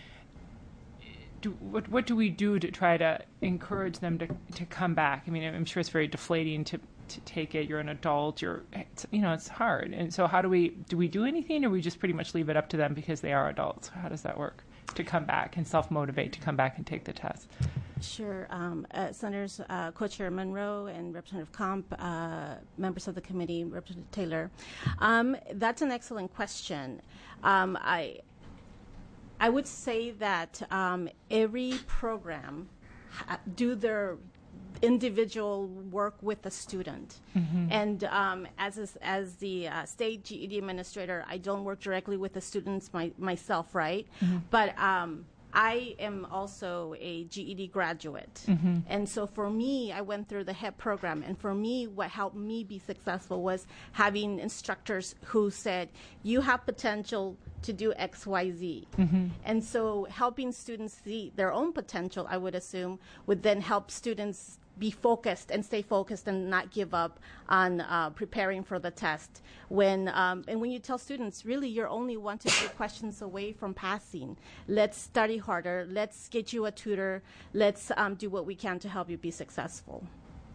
Do, what what do we do to try to encourage them to to come back? I mean, I'm sure it's very deflating to to take it. You're an adult. You're, it's, you know, it's hard. And so, how do we do we do anything, or we just pretty much leave it up to them because they are adults? How does that work to come back and self motivate to come back and take the test? Sure. Um, uh, Senators uh, Co-Chair Monroe and Representative Comp, uh, members of the committee, Representative Taylor. Um, that's an excellent question. Um, I, I would say that um, every program ha- do their individual work with the student. Mm-hmm. And um, as a, as the uh, state G E D administrator, I don't work directly with the students my, myself, right? Mm-hmm. But um, I am also a G E D graduate. Mm-hmm. And so for me, I went through the H E P program. And for me, what helped me be successful was having instructors who said, you have potential to do X, Y, Z. Mm-hmm. And so helping students see their own potential, I would assume, would then help students be focused and stay focused and not give up on uh, preparing for the test. When um, and when you tell students, really, you're only one to two questions away from passing. Let's study harder. Let's get you a tutor. Let's um, do what we can to help you be successful.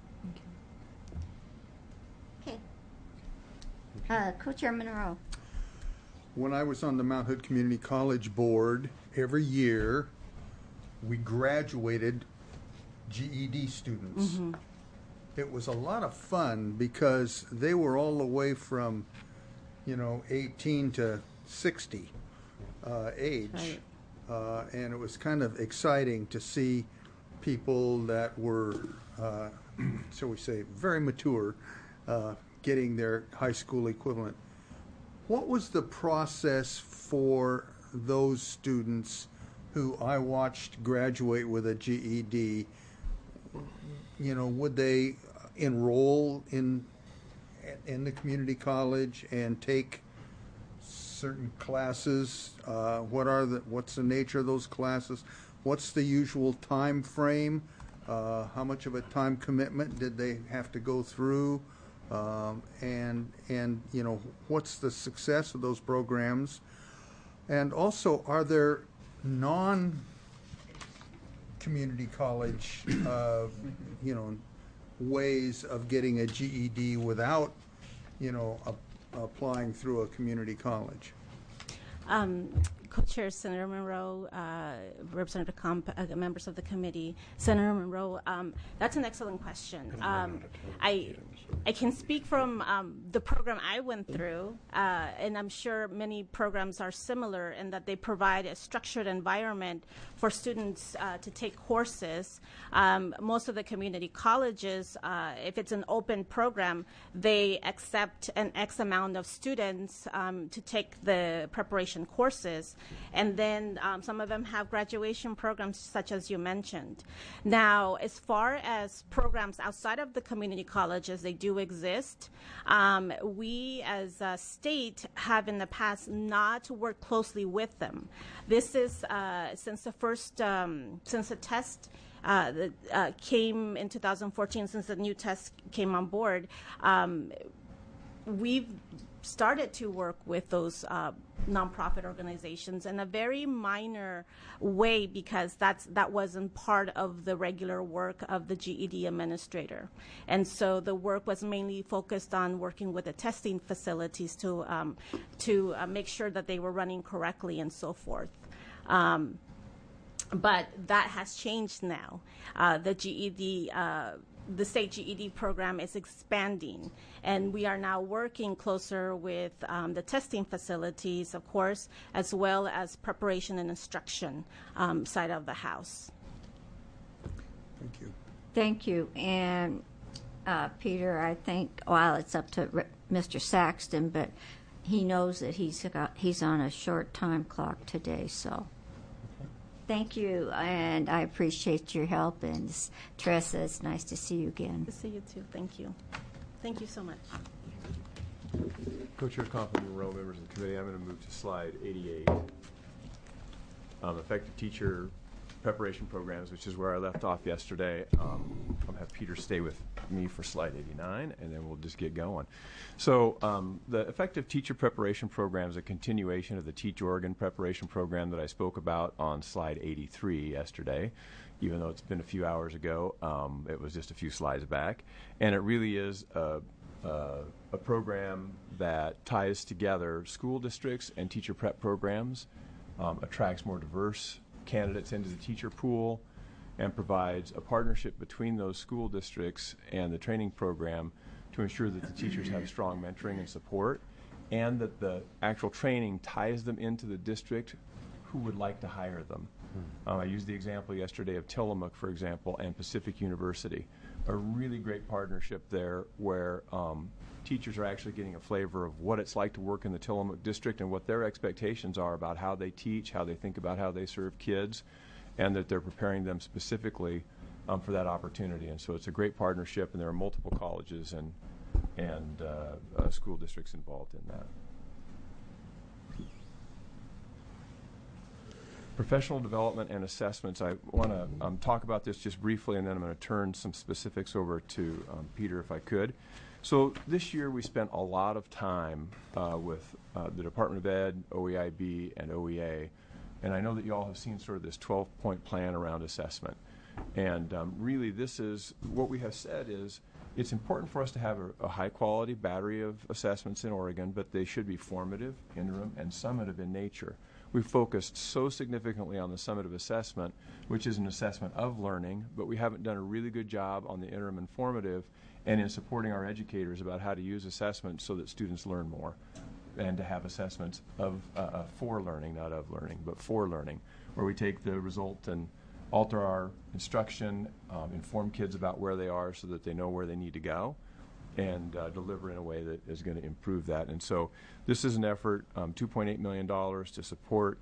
Okay. Uh, Co-Chair Monroe. When I was on the Mount Hood Community College Board, every year we graduated G E D students. Mm-hmm. It was a lot of fun because they were all the way from, you know, eighteen to sixty uh, age. Right. Uh, and it was kind of exciting to see people that were, uh, shall we say, very mature, uh, getting their high school equivalent. What was the process for those students who I watched graduate with a G E D? You know, would they enroll in in the community college and take certain classes? Uh, what are the what's the nature of those classes? What's the usual time frame? Uh, how much of a time commitment did they have to go through? Um, and and you know, what's the success of those programs? And also, are there non community college, uh, you know, ways of getting a G E D without, you know, a, applying through a community college? Um, Co-Chair Senator Monroe, uh, Representative Comp, uh, members of the committee, Senator Monroe, um, that's an excellent question. Um, I I can speak from um, the program I went through, uh, and I'm sure many programs are similar in that they provide a structured environment for students uh, to take courses. Um, most of the community colleges, uh, if it's an open program, they accept an X amount of students um, to take the preparation courses. And then um, some of them have graduation programs such as you mentioned. Now, as far as programs outside of the community colleges, they do exist. Um, we as a state have in the past not worked closely with them. This is uh, since the first, um, since the test uh, the, uh, came in two thousand fourteen, since the new test came on board, um, we've started to work with those uh, nonprofit organizations in a very minor way because that's that wasn't part of the regular work of the G E D administrator. And so the work was mainly focused on working with the testing facilities to um, to uh, make sure that they were running correctly and so forth. Um, but that has changed now. Uh, the G E D uh, the state G E D program is expanding, and we are now working closer with um, the testing facilities, of course, as well as preparation and instruction um, side of the house. Thank you. Thank you. And uh, Peter, I think, well, it's up to R- Mister Saxton, but he knows that he's got, he's on a short time clock today, so. Thank you, and I appreciate your help. And Teresa, it's nice to see you again. To see you too. Thank you. Thank you so much. Co-Chair Comp and Monroe, members of the committee, I'm going to move to slide eighty-eight. Um, effective teacher preparation programs, which is where I left off yesterday. Um, I'm going to have Peter stay with me for slide eighty-nine, and then we'll just get going. So um, the effective teacher preparation program is a continuation of the Teach Oregon preparation program that I spoke about on slide eighty-three yesterday. Even though it's been a few hours ago, um, it was just a few slides back. And it really is a, a, a program that ties together school districts and teacher prep programs, um, attracts more diverse candidates into the teacher pool, and provides a partnership between those school districts and the training program to ensure that the teachers have strong mentoring and support, and that the actual training ties them into the district who would like to hire them. Mm. Um, I used the example yesterday of Tillamook, for example, and Pacific University. A really great partnership there where um, teachers are actually getting a flavor of what it's like to work in the Tillamook district and what their expectations are about how they teach, how they think about how they serve kids, and that they're preparing them specifically um, for that opportunity. And so it's a great partnership, and there are multiple colleges and and uh, uh, school districts involved in that. Professional development and assessments. I want to um, talk about this just briefly, and then I'm going to turn some specifics over to um, Peter if I could. So this year we spent a lot of time uh, with uh, the Department of Ed, O E I B, and O E A, and I know that you all have seen sort of this twelve-point plan around assessment. And um, really this is, what we have said is, it's important for us to have a, a high-quality battery of assessments in Oregon, but they should be formative, interim, and summative in nature. We've focused so significantly on the summative assessment, which is an assessment of learning, but we haven't done a really good job on the interim and formative and in supporting our educators about how to use assessments so that students learn more, and to have assessments of uh, uh, for learning, not of learning, but for learning, where we take the result and alter our instruction, um, inform kids about where they are so that they know where they need to go, and uh, deliver in a way that is going to improve that. And so this is an effort, um, two point eight million dollars to support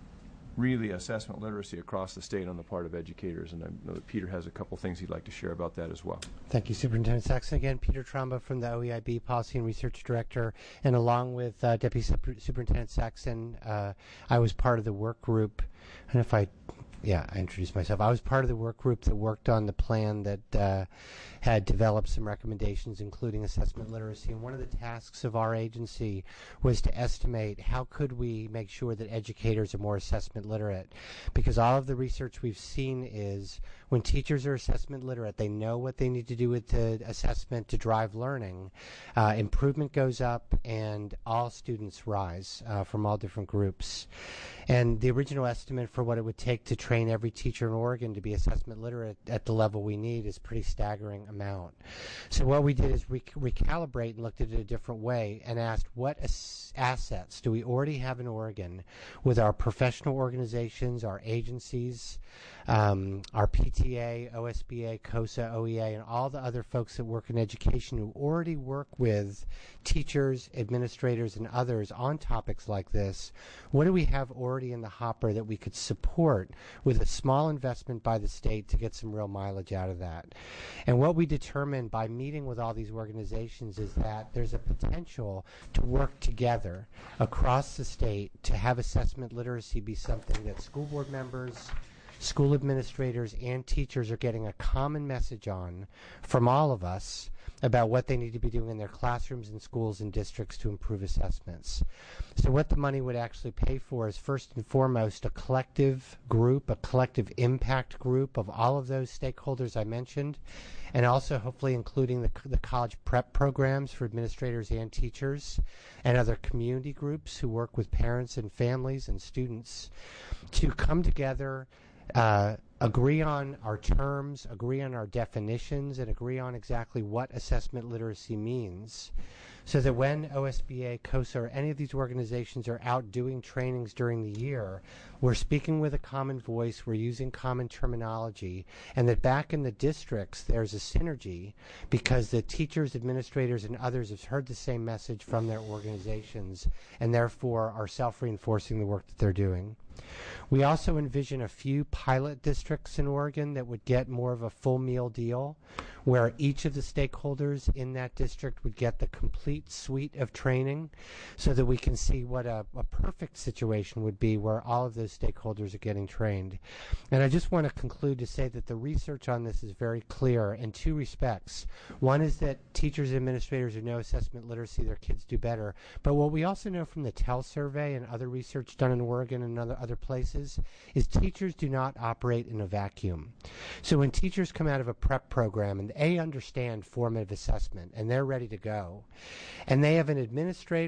really assessment literacy across the state on the part of educators. And I know that Peter has a couple things he'd like to share about that as well. Thank you, Superintendent Saxon. Again, Peter Tromba from the O E I B Policy and Research Director. And along with uh, Deputy Super- Superintendent Saxon, uh, I was part of the work group. And if I Yeah, I introduced myself. I was part of the work group that worked on the plan that uh, had developed some recommendations, including assessment literacy. And one of the tasks of our agency was to estimate how could we make sure that educators are more assessment literate. Because all of the research we've seen is when teachers are assessment literate, they know what they need to do with the assessment to drive learning. Uh, improvement goes up, and all students rise uh, from all different groups. And the original estimate for what it would take to train every teacher in Oregon to be assessment literate at the level we need is a pretty staggering amount. So what we did is rec- recalibrate and looked at it a different way and asked what as- assets do we already have in Oregon with our professional organizations, our agencies, um, our P T A, O S B A, COSA, O E A, and all the other folks that work in education who already work with teachers, administrators, and others on topics like this. What do we have already in the hopper that we could support with a small investment by the state to get some real mileage out of that? And what we determined by meeting with all these organizations is that there's a potential to work together across the state to have assessment literacy be something that school board members, school administrators, and teachers are getting a common message on from all of us about what they need to be doing in their classrooms and schools and districts to improve assessments. So what the money would actually pay for is first and foremost a collective group, a collective impact group of all of those stakeholders I mentioned, and also hopefully including the, the college prep programs for administrators and teachers and other community groups who work with parents and families and students to come together, Uh, agree on our terms, agree on our definitions, and agree on exactly what assessment literacy means, so that when O S B A, COSA, or any of these organizations are out doing trainings during the year, we're speaking with a common voice, we're using common terminology, and that back in the districts there's a synergy because the teachers, administrators, and others have heard the same message from their organizations and therefore are self-reinforcing the work that they're doing. We also envision a few pilot districts in Oregon that would get more of a full meal deal, where each of the stakeholders in that district would get the complete suite of training so that we can see what a, a perfect situation would be where all of those stakeholders are getting trained. And I just want to conclude to say that the research on this is very clear in two respects. One is that teachers and administrators who know assessment literacy, their kids do better. But what we also know from the TEL survey and other research done in Oregon and other, other places is teachers do not operate in a vacuum. So when teachers come out of a prep program and they understand formative assessment and they're ready to go, and they have an administrator,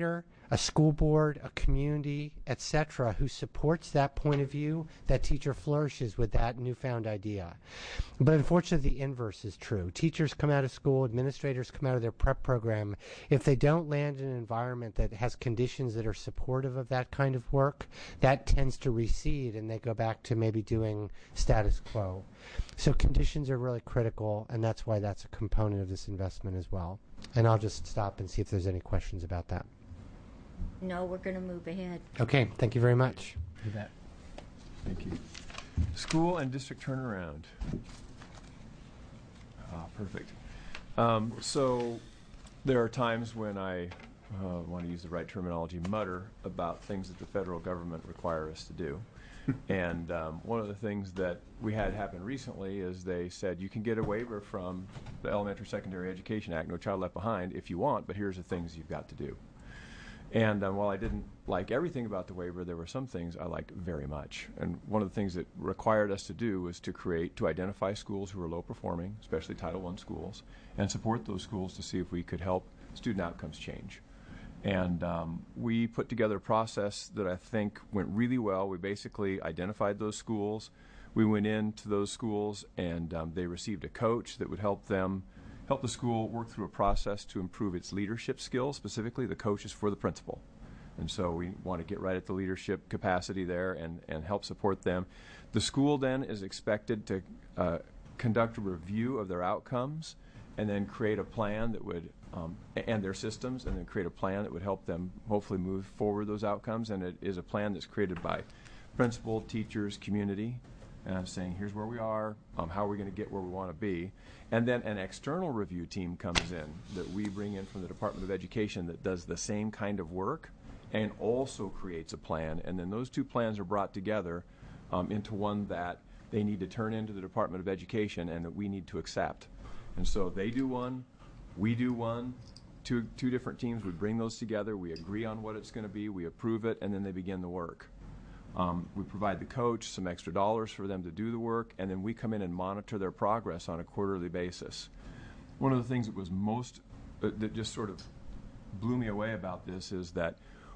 a school board, a community, et cetera, who supports that point of view, that teacher flourishes with that newfound idea. But unfortunately, the inverse is true. Teachers come out of school, administrators come out of their prep program. If they don't land in an environment that has conditions that are supportive of that kind of work, that tends to recede and they go back to maybe doing status quo. So conditions are really critical, and that's why that's a component of this investment as well. And I'll just stop and see if there's any questions about that. No, we're going to move ahead. Okay, thank you very much. You bet. Thank you. School and district turnaround. Ah, perfect. Um, so there are times when I uh, want to use the right terminology, mutter about things that the federal government require us to do. And um, one of the things that we had happen recently is they said you can get a waiver from the Elementary Secondary Education Act, No Child Left Behind, if you want, but here's the things you've got to do. And um, while I didn't like everything about the waiver, there were some things I liked very much. And one of the things that required us to do was to create, to identify schools who are low performing, especially Title one schools, and support those schools to see if we could help student outcomes change. And um, we put together a process that I think went really well. We basically identified those schools. We went into those schools, and um, they received a coach that would help them help the school work through a process to improve its leadership skills. Specifically, the coach is for the principal. And so we want to get right at the leadership capacity there and, and help support them. The school then is expected to uh, conduct a review of their outcomes and then create a plan that would, um, and their systems, and then create a plan that would help them hopefully move forward those outcomes. And it is a plan that's created by principal, teachers, community, and saying, here's where we are, um, how are we going to get where we want to be. And then an external review team comes in that we bring in from the Department of Education that does the same kind of work and also creates a plan. And then those two plans are brought together um, into one that they need to turn into the Department of Education and that we need to accept. And so they do one, we do one, two, two different teams. We bring those together, we agree on what it's going to be, we approve it, and then they begin the work. Um, we provide the coach some extra dollars for them to do the work, and then we come in and monitor their progress on a quarterly basis. One of the things that was most, uh, that just sort of blew me away about this is that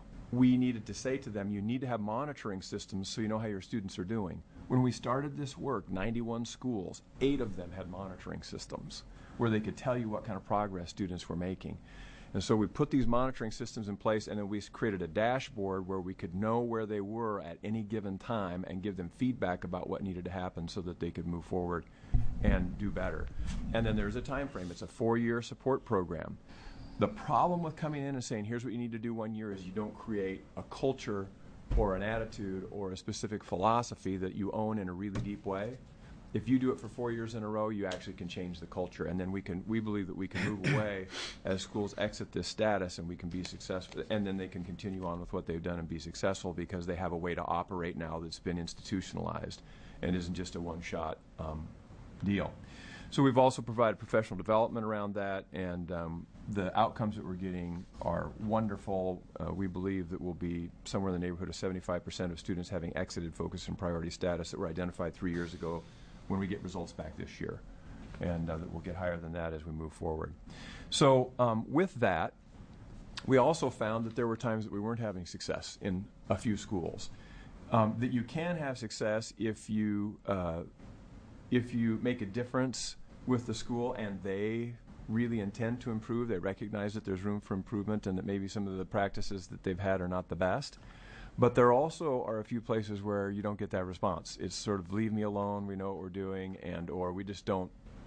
we needed to say to them, you need to have monitoring systems so you know how your students are doing. When we started this work, ninety-one schools, eight of them had monitoring systems where they could tell you what kind of progress students were making. And so we put these monitoring systems in place, and then we created a dashboard where we could know where they were at any given time and give them feedback about what needed to happen so that they could move forward and do better. And then there's a time frame. It's a four-year support program. The problem with coming in and saying, here's what you need to do one year is you don't create a culture or an attitude or a specific philosophy that you own in a really deep way. If you do it for four years in a row, you actually can change the culture, and then we can. We believe that we can move away as schools exit this status, and we can be successful. And then they can continue on with what they've done and be successful because they have a way to operate now that's been institutionalized and isn't just a one-shot um, deal. So we've also provided professional development around that, and um, the outcomes that we're getting are wonderful. Uh, we believe that we'll be somewhere in the neighborhood of seventy-five percent of students having exited focus and priority status that were identified three years ago when we get results back this year, and uh, that we'll get higher than that as we move forward. So um, with that, we also found that there were times that we weren't having success in a few schools. Um, that you can have success if you uh, if you make a difference with the school and they really intend to improve. They recognize that there's room for improvement and that maybe some of the practices that they've had are not the best. But there also are a few places where you don't get that response. It's sort of leave me alone, we know what we're doing, and or we just don't.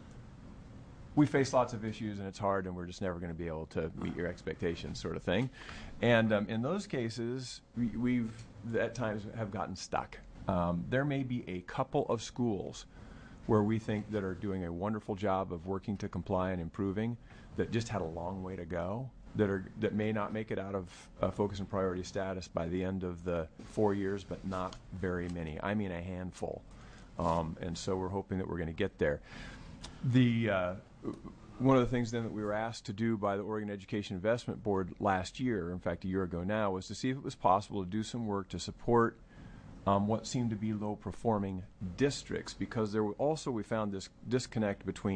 We face lots of issues and it's hard and we're just never going to be able to meet your expectations sort of thing. And um, in those cases, we, we've at times have gotten stuck. Um, there may be a couple of schools where we think that are doing a wonderful job of working to comply and improving that just had a long way to go. That are that may not make it out of uh, focus and priority status by the end of the four years, but not very many. I mean a handful, um, and so we're hoping that we're going to get there. The uh, one of the things then that we were asked to do by the Oregon Education Investment Board last year, in fact a year ago now, was to see if it was possible to do some work to support um, what seemed to be low-performing districts, because there were also we found this disconnect between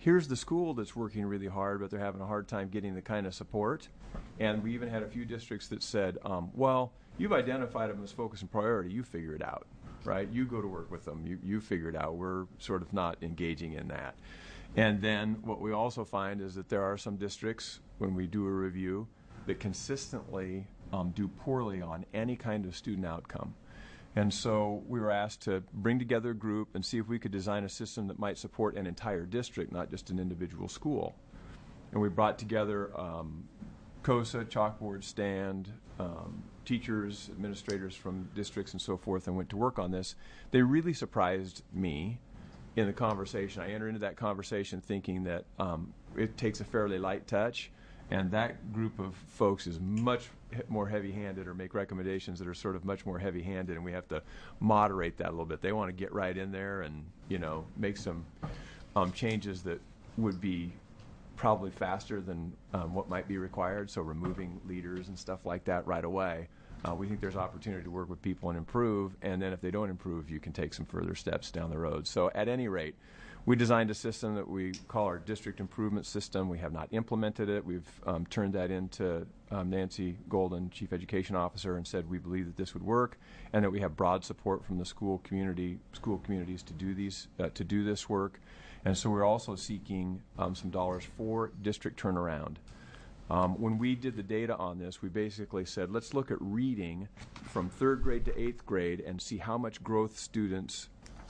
here's the school that's working really hard, but they're having a hard time getting the kind of support. And we even had a few districts that said, um, well, you've identified them as focus and priority. You figure it out, right? You go to work with them. You, you figure it out. We're sort of not engaging in that. And then what we also find is that there are some districts, when we do a review, that consistently um, do poorly on any kind of student outcome. And so we were asked to bring together a group and see if we could design a system that might support an entire district, not just an individual school. And we brought together um, COSA, chalkboard stand, um, teachers, administrators from districts and so forth, and went to work on this. They really surprised me in the conversation. I entered into that conversation thinking that um, it takes a fairly light touch, and that group of folks is much more heavy-handed, or make recommendations that are sort of much more heavy-handed, and we have to moderate that a little bit. They want to get right in there and, you know, make some um, changes that would be probably faster than um, what might be required, so removing leaders and stuff like that right away. Uh, we think there's opportunity to work with people and improve, and then if they don't improve, you can take some further steps down the road. So at any rate, we designed a system that we call our district improvement system. We have not implemented it. We've um, turned that into um, Nancy Golden, Chief Education Officer, and said we believe that this would work, and that we have broad support from the school community, school communities to do these, uh, to do this work. And so we're also seeking um, some dollars for district turnaround. Um, when we did the data on this, we basically said, let's look at reading from third grade to eighth grade and see how much growth students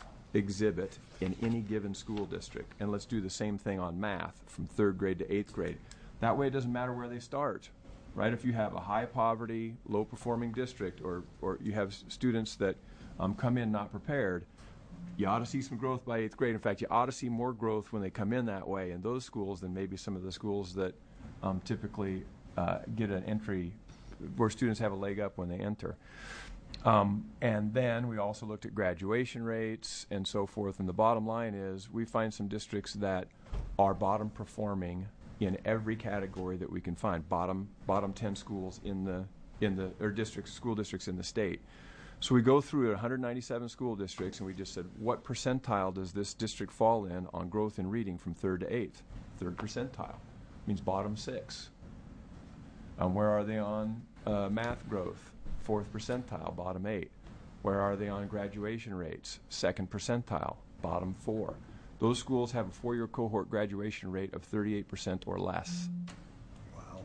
exhibit in any given school district. And let's do the same thing on math from third grade to eighth grade. That way it doesn't matter where they start, right? If you have a high poverty, low performing district, or, or you have s- students that um, come in not prepared, you ought to see some growth by eighth grade. In fact, you ought to see more growth when they come in that way in those schools than maybe some of the schools that um, typically uh, get an entry, where students have a leg up when they enter. Um, and then we also looked at graduation rates and so forth. And the bottom line is we find some districts that are bottom performing in every category that we can find. Bottom bottom ten schools in the in the or districts, school districts in the state. So we go through one hundred ninety-seven school districts, and we just said, what percentile does this district fall in on growth in reading from third to eighth? Third percentile means bottom six. Um, where are they on uh, math growth? Fourth percentile, bottom eight. Where are they on graduation rates? Second percentile, bottom four. Those schools have a four-year cohort graduation rate of thirty-eight percent or less. Wow.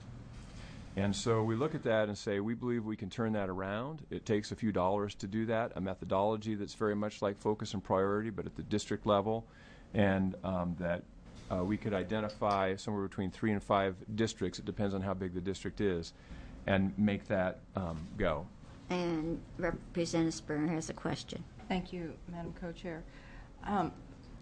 And so we look at that and say, we believe we can turn that around. It takes a few dollars to do that, a methodology that's very much like focus and priority, but at the district level, and um, that uh, we could identify somewhere between three and five districts, it depends on how big the district is, and make that um, go. And Representative Springer has a question. Thank you, Madam Co-Chair. Um,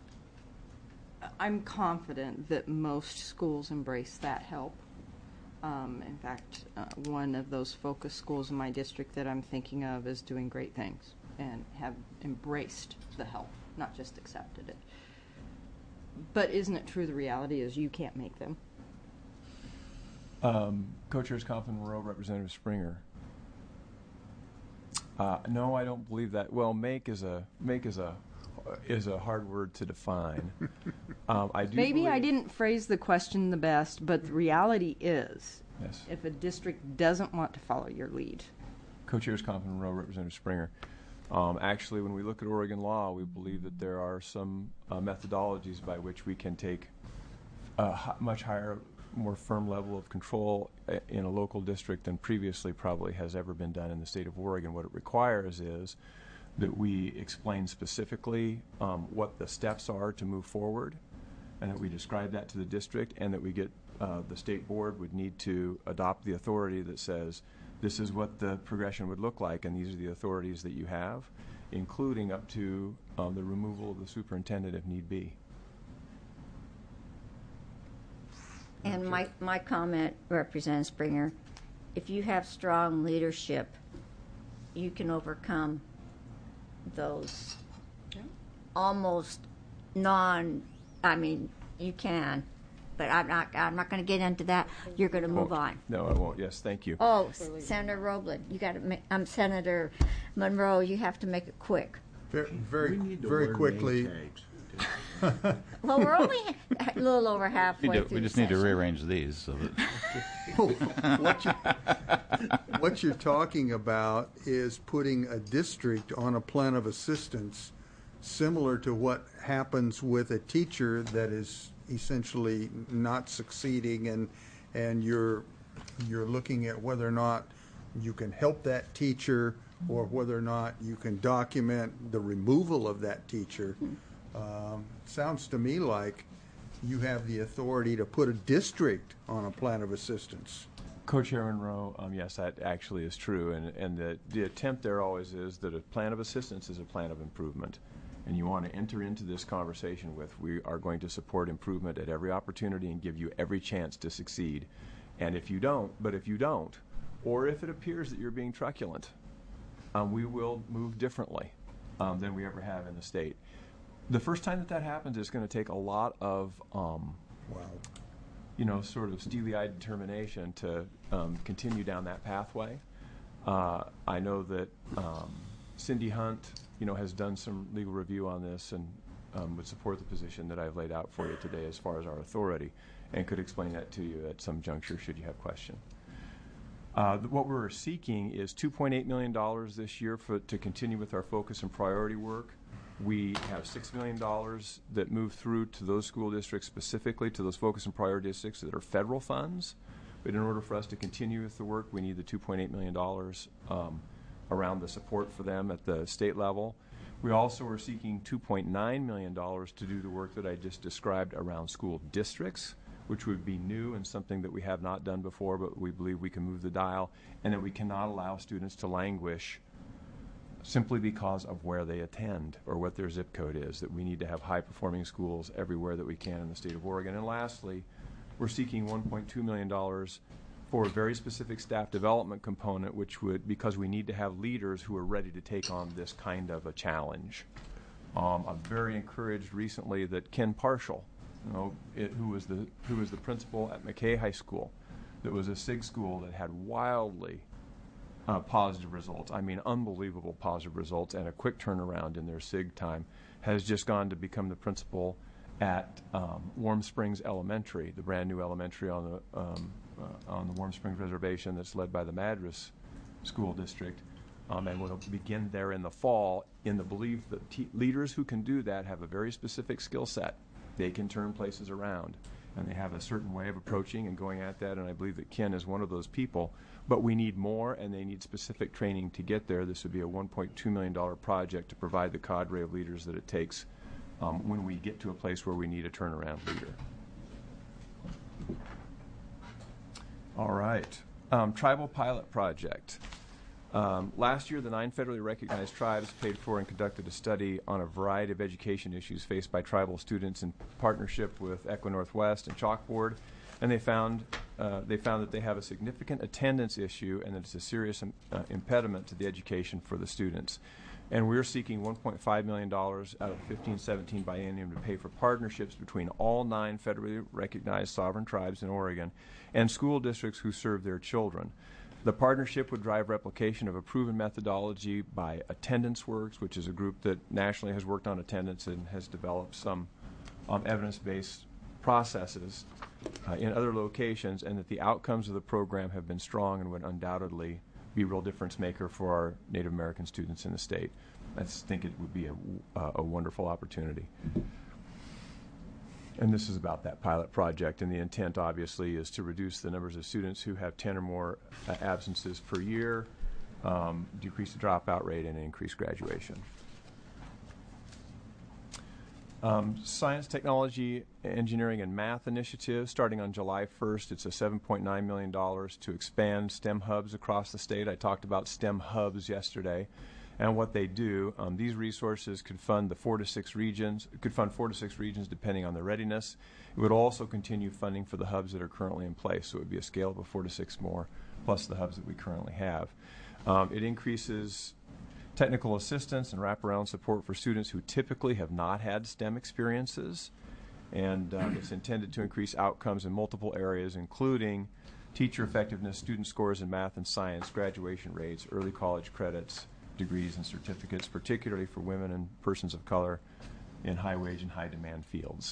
I'm confident that most schools embrace that help. Um, in fact, uh, one of those focus schools in my district that I'm thinking of is doing great things and have embraced the help, not just accepted it. But isn't it true the reality is you can't make them? Um, Co-Chairs Compton Monroe, Representative Springer. Uh, no, I don't believe that. Well, make is a make is a is a hard word to define. um, I do. Maybe believe, I didn't phrase the question the best, but the reality is, yes. If a district doesn't want to follow your lead. Co-Chairs Compton Monroe, Representative Springer. Um, actually, when we look at Oregon law, we believe that there are some uh, methodologies by which we can take a h- much higher, more firm level of control in a local district than previously probably has ever been done in the state of Oregon. What it requires is that we explain specifically um, what the steps are to move forward, and that we describe that to the district, and that we get uh, the state board would need to adopt the authority that says this is what the progression would look like, and these are the authorities that you have, including up to um, the removal of the superintendent if need be. And my, my comment, Representative Springer, if you have strong leadership, you can overcome those Yeah. almost non, I mean, you can, but I'm not, I'm not going to get into that. You're going to move Won't. on. No, I won't. Yes, thank you. Oh, Senator Roebling, you got to make, um, Senator Monroe, you have to make it quick. Very, very, We need to very wear quickly. name tags. Well, we're only a little over halfway We, do, through we the just need to session. rearrange these so that. what, you, what you're talking about is putting a district on a plan of assistance similar to what happens with a teacher that is essentially not succeeding, and and you're you're looking at whether or not you can help that teacher or whether or not you can document the removal of that teacher. Um, sounds to me like you have the authority to put a district on a plan of assistance. Co-Chairman Rowe, um, yes, that actually is true, and, and the, the attempt there always is that a plan of assistance is a plan of improvement, and you want to enter into this conversation with, we are going to support improvement at every opportunity and give you every chance to succeed. And if you don't, but if you don't, or if it appears that you're being truculent, um, we will move differently um, than we ever have in the state. The first time that that happens is going to take a lot of, um, wow. you know, sort of steely-eyed determination to um, continue down that pathway. Uh, I know that um, Cindy Hunt, you know, has done some legal review on this and um, would support the position that I've laid out for you today as far as our authority, and could explain that to you at some juncture should you have question. Uh, th- what we're seeking is two point eight million dollars this year for, to continue with our focus and priority work. We have six million dollars that move through to those school districts, specifically to those focus and priority districts that are federal funds. But in order for us to continue with the work, we need the two point eight million dollars um, around the support for them at the state level. We also are seeking two point nine million dollars to do the work that I just described around school districts, which would be new and something that we have not done before, but we believe we can move the dial, and that we cannot allow students to languish simply because of where they attend or what their zip code is, that we need to have high-performing schools everywhere that we can in the state of Oregon. And lastly, we're seeking one point two million dollars for a very specific staff development component, which would, because we need to have leaders who are ready to take on this kind of a challenge. Um, I'm very encouraged recently that Ken Parshall, you know, it, who was the who was the principal at McKay High School, that was a SIG school that had wildly uh, positive results. I mean, unbelievable positive results and a quick turnaround in their SIG time, has just gone to become the principal at um, Warm Springs Elementary, the brand new elementary on the um, uh, on the Warm Springs Reservation that's led by the Madras School District, um, and will begin there in the fall, in the belief that te- leaders who can do that have a very specific skill set. They can turn places around, and they have a certain way of approaching and going at that, and I believe that Ken is one of those people. But we need more, and they need specific training to get there. This would be a one point two million dollars project to provide the cadre of leaders that it takes um, when we get to a place where we need a turnaround leader. All right. Um, Tribal Pilot Project. Um, last year, the nine federally recognized tribes paid for and conducted a study on a variety of education issues faced by tribal students in partnership with Equa Northwest and Chalkboard, and they found uh, they found that they have a significant attendance issue and that it's a serious um, uh, impediment to the education for the students. And we're seeking one point five million dollars out of the fifteen seventeen biennium to pay for partnerships between all nine federally recognized sovereign tribes in Oregon and school districts who serve their children. The partnership would drive replication of a proven methodology by Attendance Works, which is a group that nationally has worked on attendance and has developed some um, evidence-based processes uh, in other locations, and that the outcomes of the program have been strong and would undoubtedly be a real difference maker for our Native American students in the state. I just think it would be a, uh, a wonderful opportunity. And this is about that pilot project, and the intent obviously is to reduce the numbers of students who have ten or more uh, absences per year, um, decrease the dropout rate, and increase graduation. Um, Science, Technology, Engineering, and Math Initiative, starting on July first. It's a seven point nine million dollars to expand STEM hubs across the state. I talked about STEM hubs yesterday and what they do. Um, these resources could fund the four to six regions, could fund four to six regions depending on their readiness. It would also continue funding for the hubs that are currently in place, so it would be a scale of four to six more, plus the hubs that we currently have. Um, it increases technical assistance and wraparound support for students who typically have not had STEM experiences, and uh, it's intended to increase outcomes in multiple areas, including teacher effectiveness, student scores in math and science, graduation rates, early college credits, degrees and certificates, particularly for women and persons of color, in high wage and high demand fields.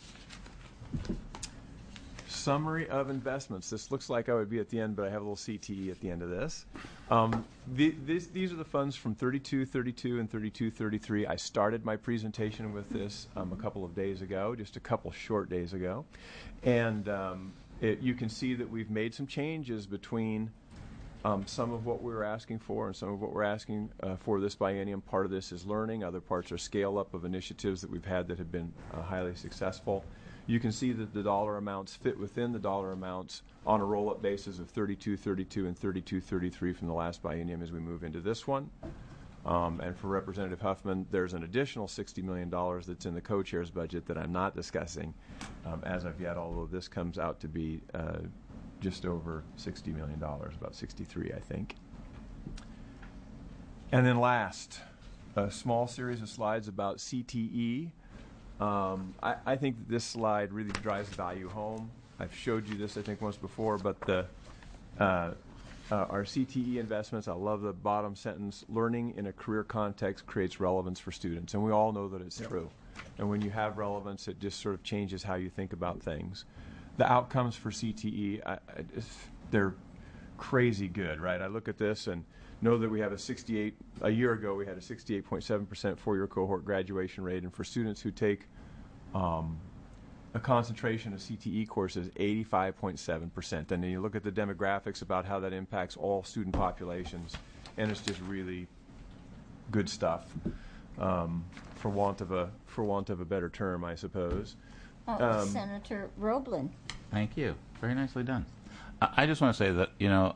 Summary of investments. This looks like I would be at the end, but I have a little C T E at the end of this. Um, the, this these are the funds from thirty-two thirty-two and thirty-two thirty-three. I started my presentation with this um, a couple of days ago, just a couple short days ago. And um, it, you can see that we've made some changes between um, some of what we were asking for and some of what we're asking uh, for this biennium. Part of this is learning. Other parts are scale-up of initiatives that we've had that have been uh, highly successful. You can see that the dollar amounts fit within the dollar amounts on a roll-up basis of thirty-two thirty-two and thirty-two thirty-three from the last biennium as we move into this one. Um, and for Representative Huffman, there's an additional sixty million dollars that's in the co-chair's budget that I'm not discussing um, as of yet, although this comes out to be uh, just over sixty million dollars, about sixty-three, I think. And then last, a small series of slides about C T E. Um, I, I think that this slide really drives value home. I've showed you this, I think, once before, but the uh, uh, our C T E investments, I love the bottom sentence, learning in a career context creates relevance for students. And we all know that it's yep. true. And when you have relevance, it just sort of changes how you think about things. The outcomes for C T E, I, I, they're crazy good, right? I look at this and know that we have a sixty-eight, a year ago we had a sixty-eight point seven percent four-year cohort graduation rate, and for students who take um, a concentration of C T E courses, eighty-five point seven percent. And then you look at the demographics about how that impacts all student populations, and it's just really good stuff, um, for want of a for want of a better term, I suppose. Oh, um, Senator Roblin. Thank you. Very nicely done. I, I just want to say that, you know,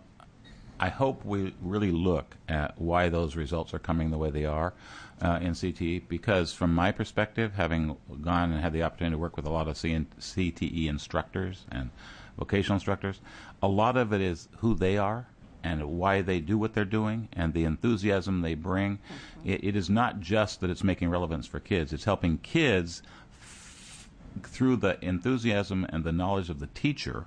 I hope we really look at why those results are coming the way they are uh, in C T E, because from my perspective, having gone and had the opportunity to work with a lot of C T E instructors and vocational instructors, a lot of it is who they are and why they do what they're doing and the enthusiasm they bring. Mm-hmm. It, it is not just that it's making relevance for kids. It's helping kids f- through the enthusiasm and the knowledge of the teacher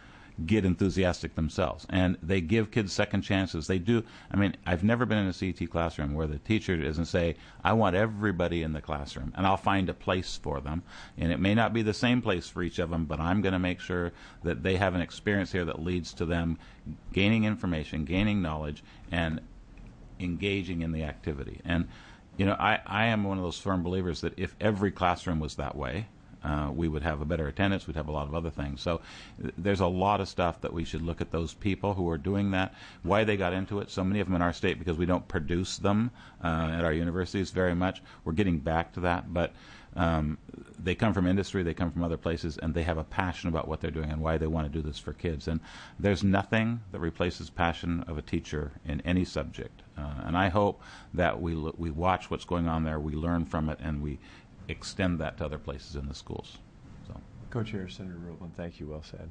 get enthusiastic themselves, and they give kids second chances. They do. I mean, I've never been in a C T classroom where the teacher doesn't say, I want everybody in the classroom, and I'll find a place for them, and it may not be the same place for each of them, but I'm going to make sure that they have an experience here that leads to them gaining information, gaining knowledge, and engaging in the activity. And, you know, I, I am one of those firm believers that if every classroom was that way, Uh, we would have a better attendance, we'd have a lot of other things. So th- there's a lot of stuff that we should look at those people who are doing that, why they got into it. So many of them in our state, because we don't produce them uh, at our universities very much. We're getting back to that, but um, they come from industry, they come from other places, and they have a passion about what they're doing and why they want to do this for kids. And there's nothing that replaces passion of a teacher in any subject. Uh, and I hope that we lo- we watch what's going on there, we learn from it, and we extend that to other places in the schools. So, Co-Chair Senator Roblin, thank you. Well said.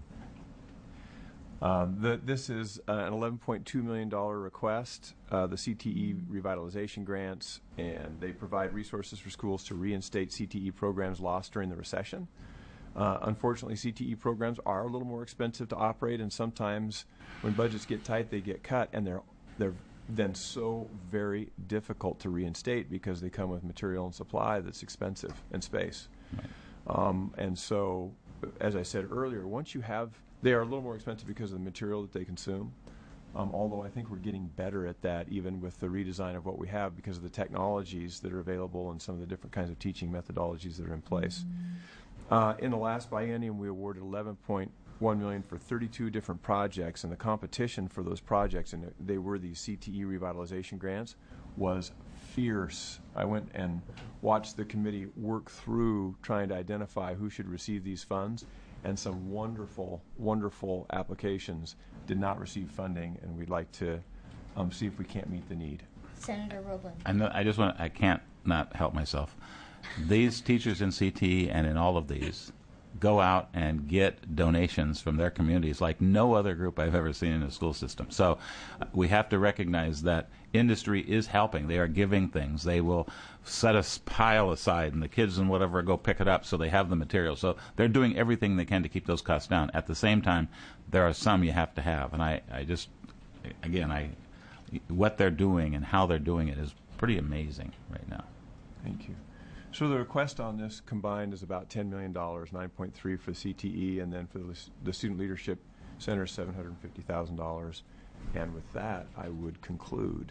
Um, the, this is uh, an eleven point two million dollars request, uh, the C T E revitalization grants, and they provide resources for schools to reinstate C T E programs lost during the recession. Uh, unfortunately, C T E programs are a little more expensive to operate, and sometimes when budgets get tight, they get cut, and they're they're then so very difficult to reinstate because they come with material and supply that's expensive and space. Right. Um, and so, as I said earlier, once you have, they are a little more expensive because of the material that they consume, um, although I think we're getting better at that even with the redesign of what we have because of the technologies that are available and some of the different kinds of teaching methodologies that are in place. Mm-hmm. Uh, in the last biennium, we awarded eleven point one million dollars for thirty-two different projects, and the competition for those projects, and they were these C T E revitalization grants, was fierce. I went and watched the committee work through trying to identify who should receive these funds, and some wonderful, wonderful applications did not receive funding, and we'd like to um, see if we can't meet the need. Senator Roblin. I, know, I just want, I can't not help myself. These teachers in C T E and in all of these go out and get donations from their communities like no other group I've ever seen in a school system. So uh, we have to recognize that industry is helping. They are giving things. They will set a pile aside, and the kids and whatever go pick it up so they have the material. So they're doing everything they can to keep those costs down. At the same time, there are some you have to have. And I, I just, again, I, what they're doing and how they're doing it is pretty amazing right now. Thank you. So the request on this combined is about ten million dollars, nine point three for the C T E, and then for the, the Student Leadership Center, seven hundred fifty thousand dollars. And with that, I would conclude.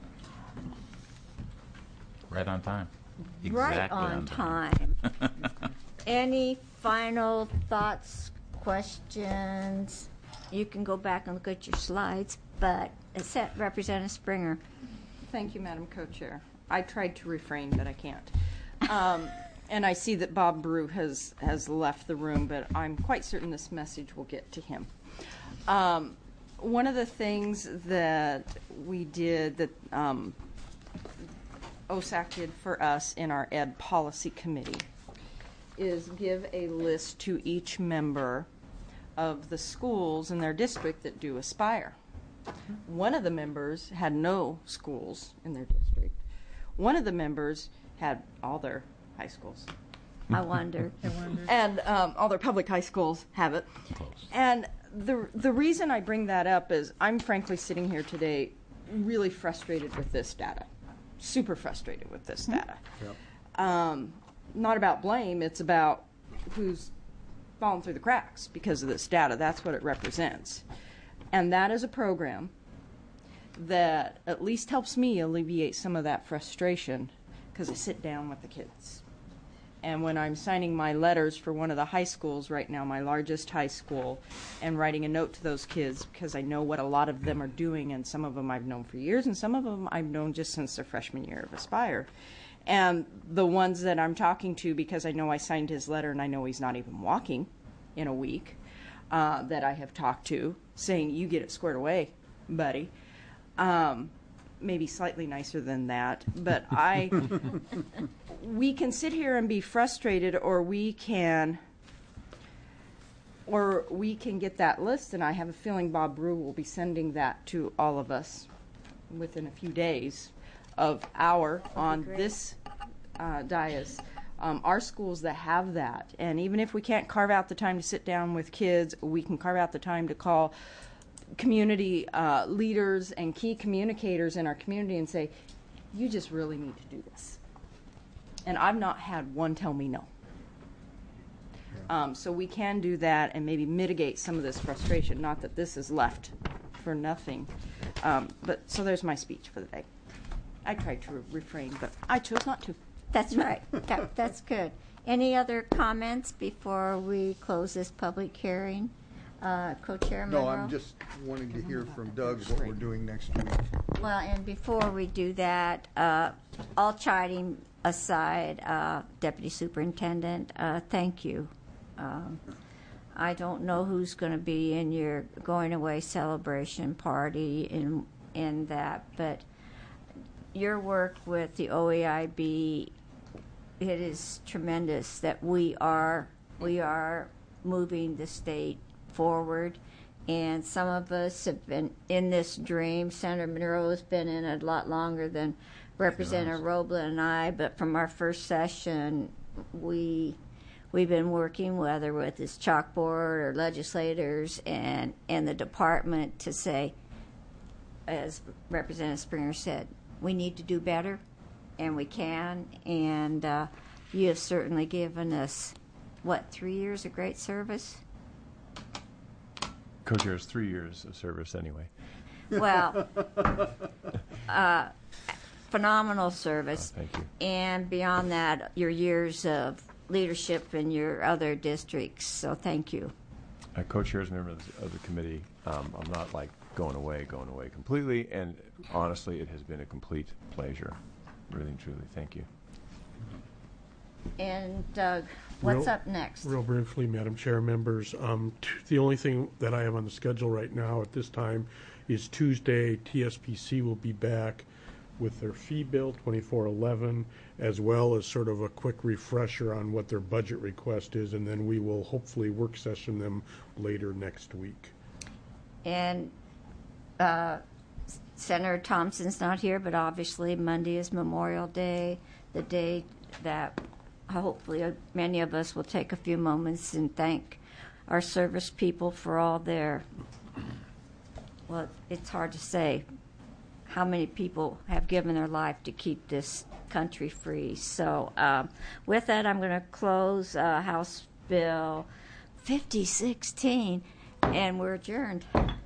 Right on time. Right Exactly on, on time. Any final thoughts, questions? You can go back and look at your slides, but except Representative Springer. Thank you, Madam Co-Chair. I tried to refrain, but I can't. Um, and I see that Bob Brew has, has left the room, but I'm quite certain this message will get to him. Um, one of the things that we did that um, O S A C did for us in our Ed Policy Committee is give a list to each member of the schools in their district that do Aspire. One of the members had no schools in their district. One of the members had all their high schools. I wonder. I wonder. And um, all their public high schools have it. And the the reason I bring that up is I'm frankly sitting here today really frustrated with this data. Super frustrated with this data. Yep. Um, not about blame, it's about who's fallen through the cracks because of this data. That's what it represents. And that is a program that at least helps me alleviate some of that frustration because I sit down with the kids. And when I'm signing my letters for one of the high schools right now, my largest high school, and writing a note to those kids because I know what a lot of them are doing, and some of them I've known for years, and some of them I've known just since their freshman year of Aspire. And the ones that I'm talking to because I know I signed his letter and I know he's not even walking in a week, uh, that I have talked to, saying, you get it squared away, buddy. Um, maybe slightly nicer than that, but I, we can sit here and be frustrated, or we can, or we can get that list, and I have a feeling Bob Brew will be sending that to all of us within a few days of our, on this uh, dais, um, our schools that have that. And even if we can't carve out the time to sit down with kids, we can carve out the time to call community uh, leaders and key communicators in our community and say, you just really need to do this. And I've not had one tell me no. Um, so we can do that and maybe mitigate some of this frustration. Not that this is left for nothing. Um, but so there's my speech for the day. I tried to re- refrain, but I chose not to. That's right. That, that's good. Any other comments before we close this public hearing? Uh, Co-Chair No, Monroe? I'm just wanting to hear from Doug what we're doing next week. Well, and before we do that, uh, all chiding aside, uh, Deputy Superintendent, uh, thank you. Um, I don't know who's going to be in your going away celebration party in in that, but your work with the O E I B, it is tremendous that we are we are moving the state forward, and some of us have been in this dream. Senator Monroe has been in it a lot longer than Representative Robla and I, but from our first session, we we've been working, whether with this chalkboard or legislators and and the department, to say, as Representative Springer said, we need to do better, and we can. And uh, you have certainly given us what, three years of great service. Co-chair is three years of service anyway. Well, uh, phenomenal service. Oh, thank you. And beyond that, your years of leadership in your other districts. So thank you. Uh, co-chair as member of the, of the committee, um, I'm not like going away, going away completely. And honestly, it has been a complete pleasure. Really and truly, thank you. And Doug, what's real, up next? Real briefly, Madam Chair, members, um, t- the only thing that I have on the schedule right now at this time is Tuesday. T S P C will be back with their fee bill twenty-four eleven, as well as sort of a quick refresher on what their budget request is, and then we will hopefully work session them later next week. And uh, Senator Thompson's not here, but obviously Monday is Memorial Day, the day that hopefully many of us will take a few moments and thank our service people for all their, well, it's hard to say how many people have given their life to keep this country free. So um, with that, I'm going to close uh, House Bill fifty sixteen, and we're adjourned.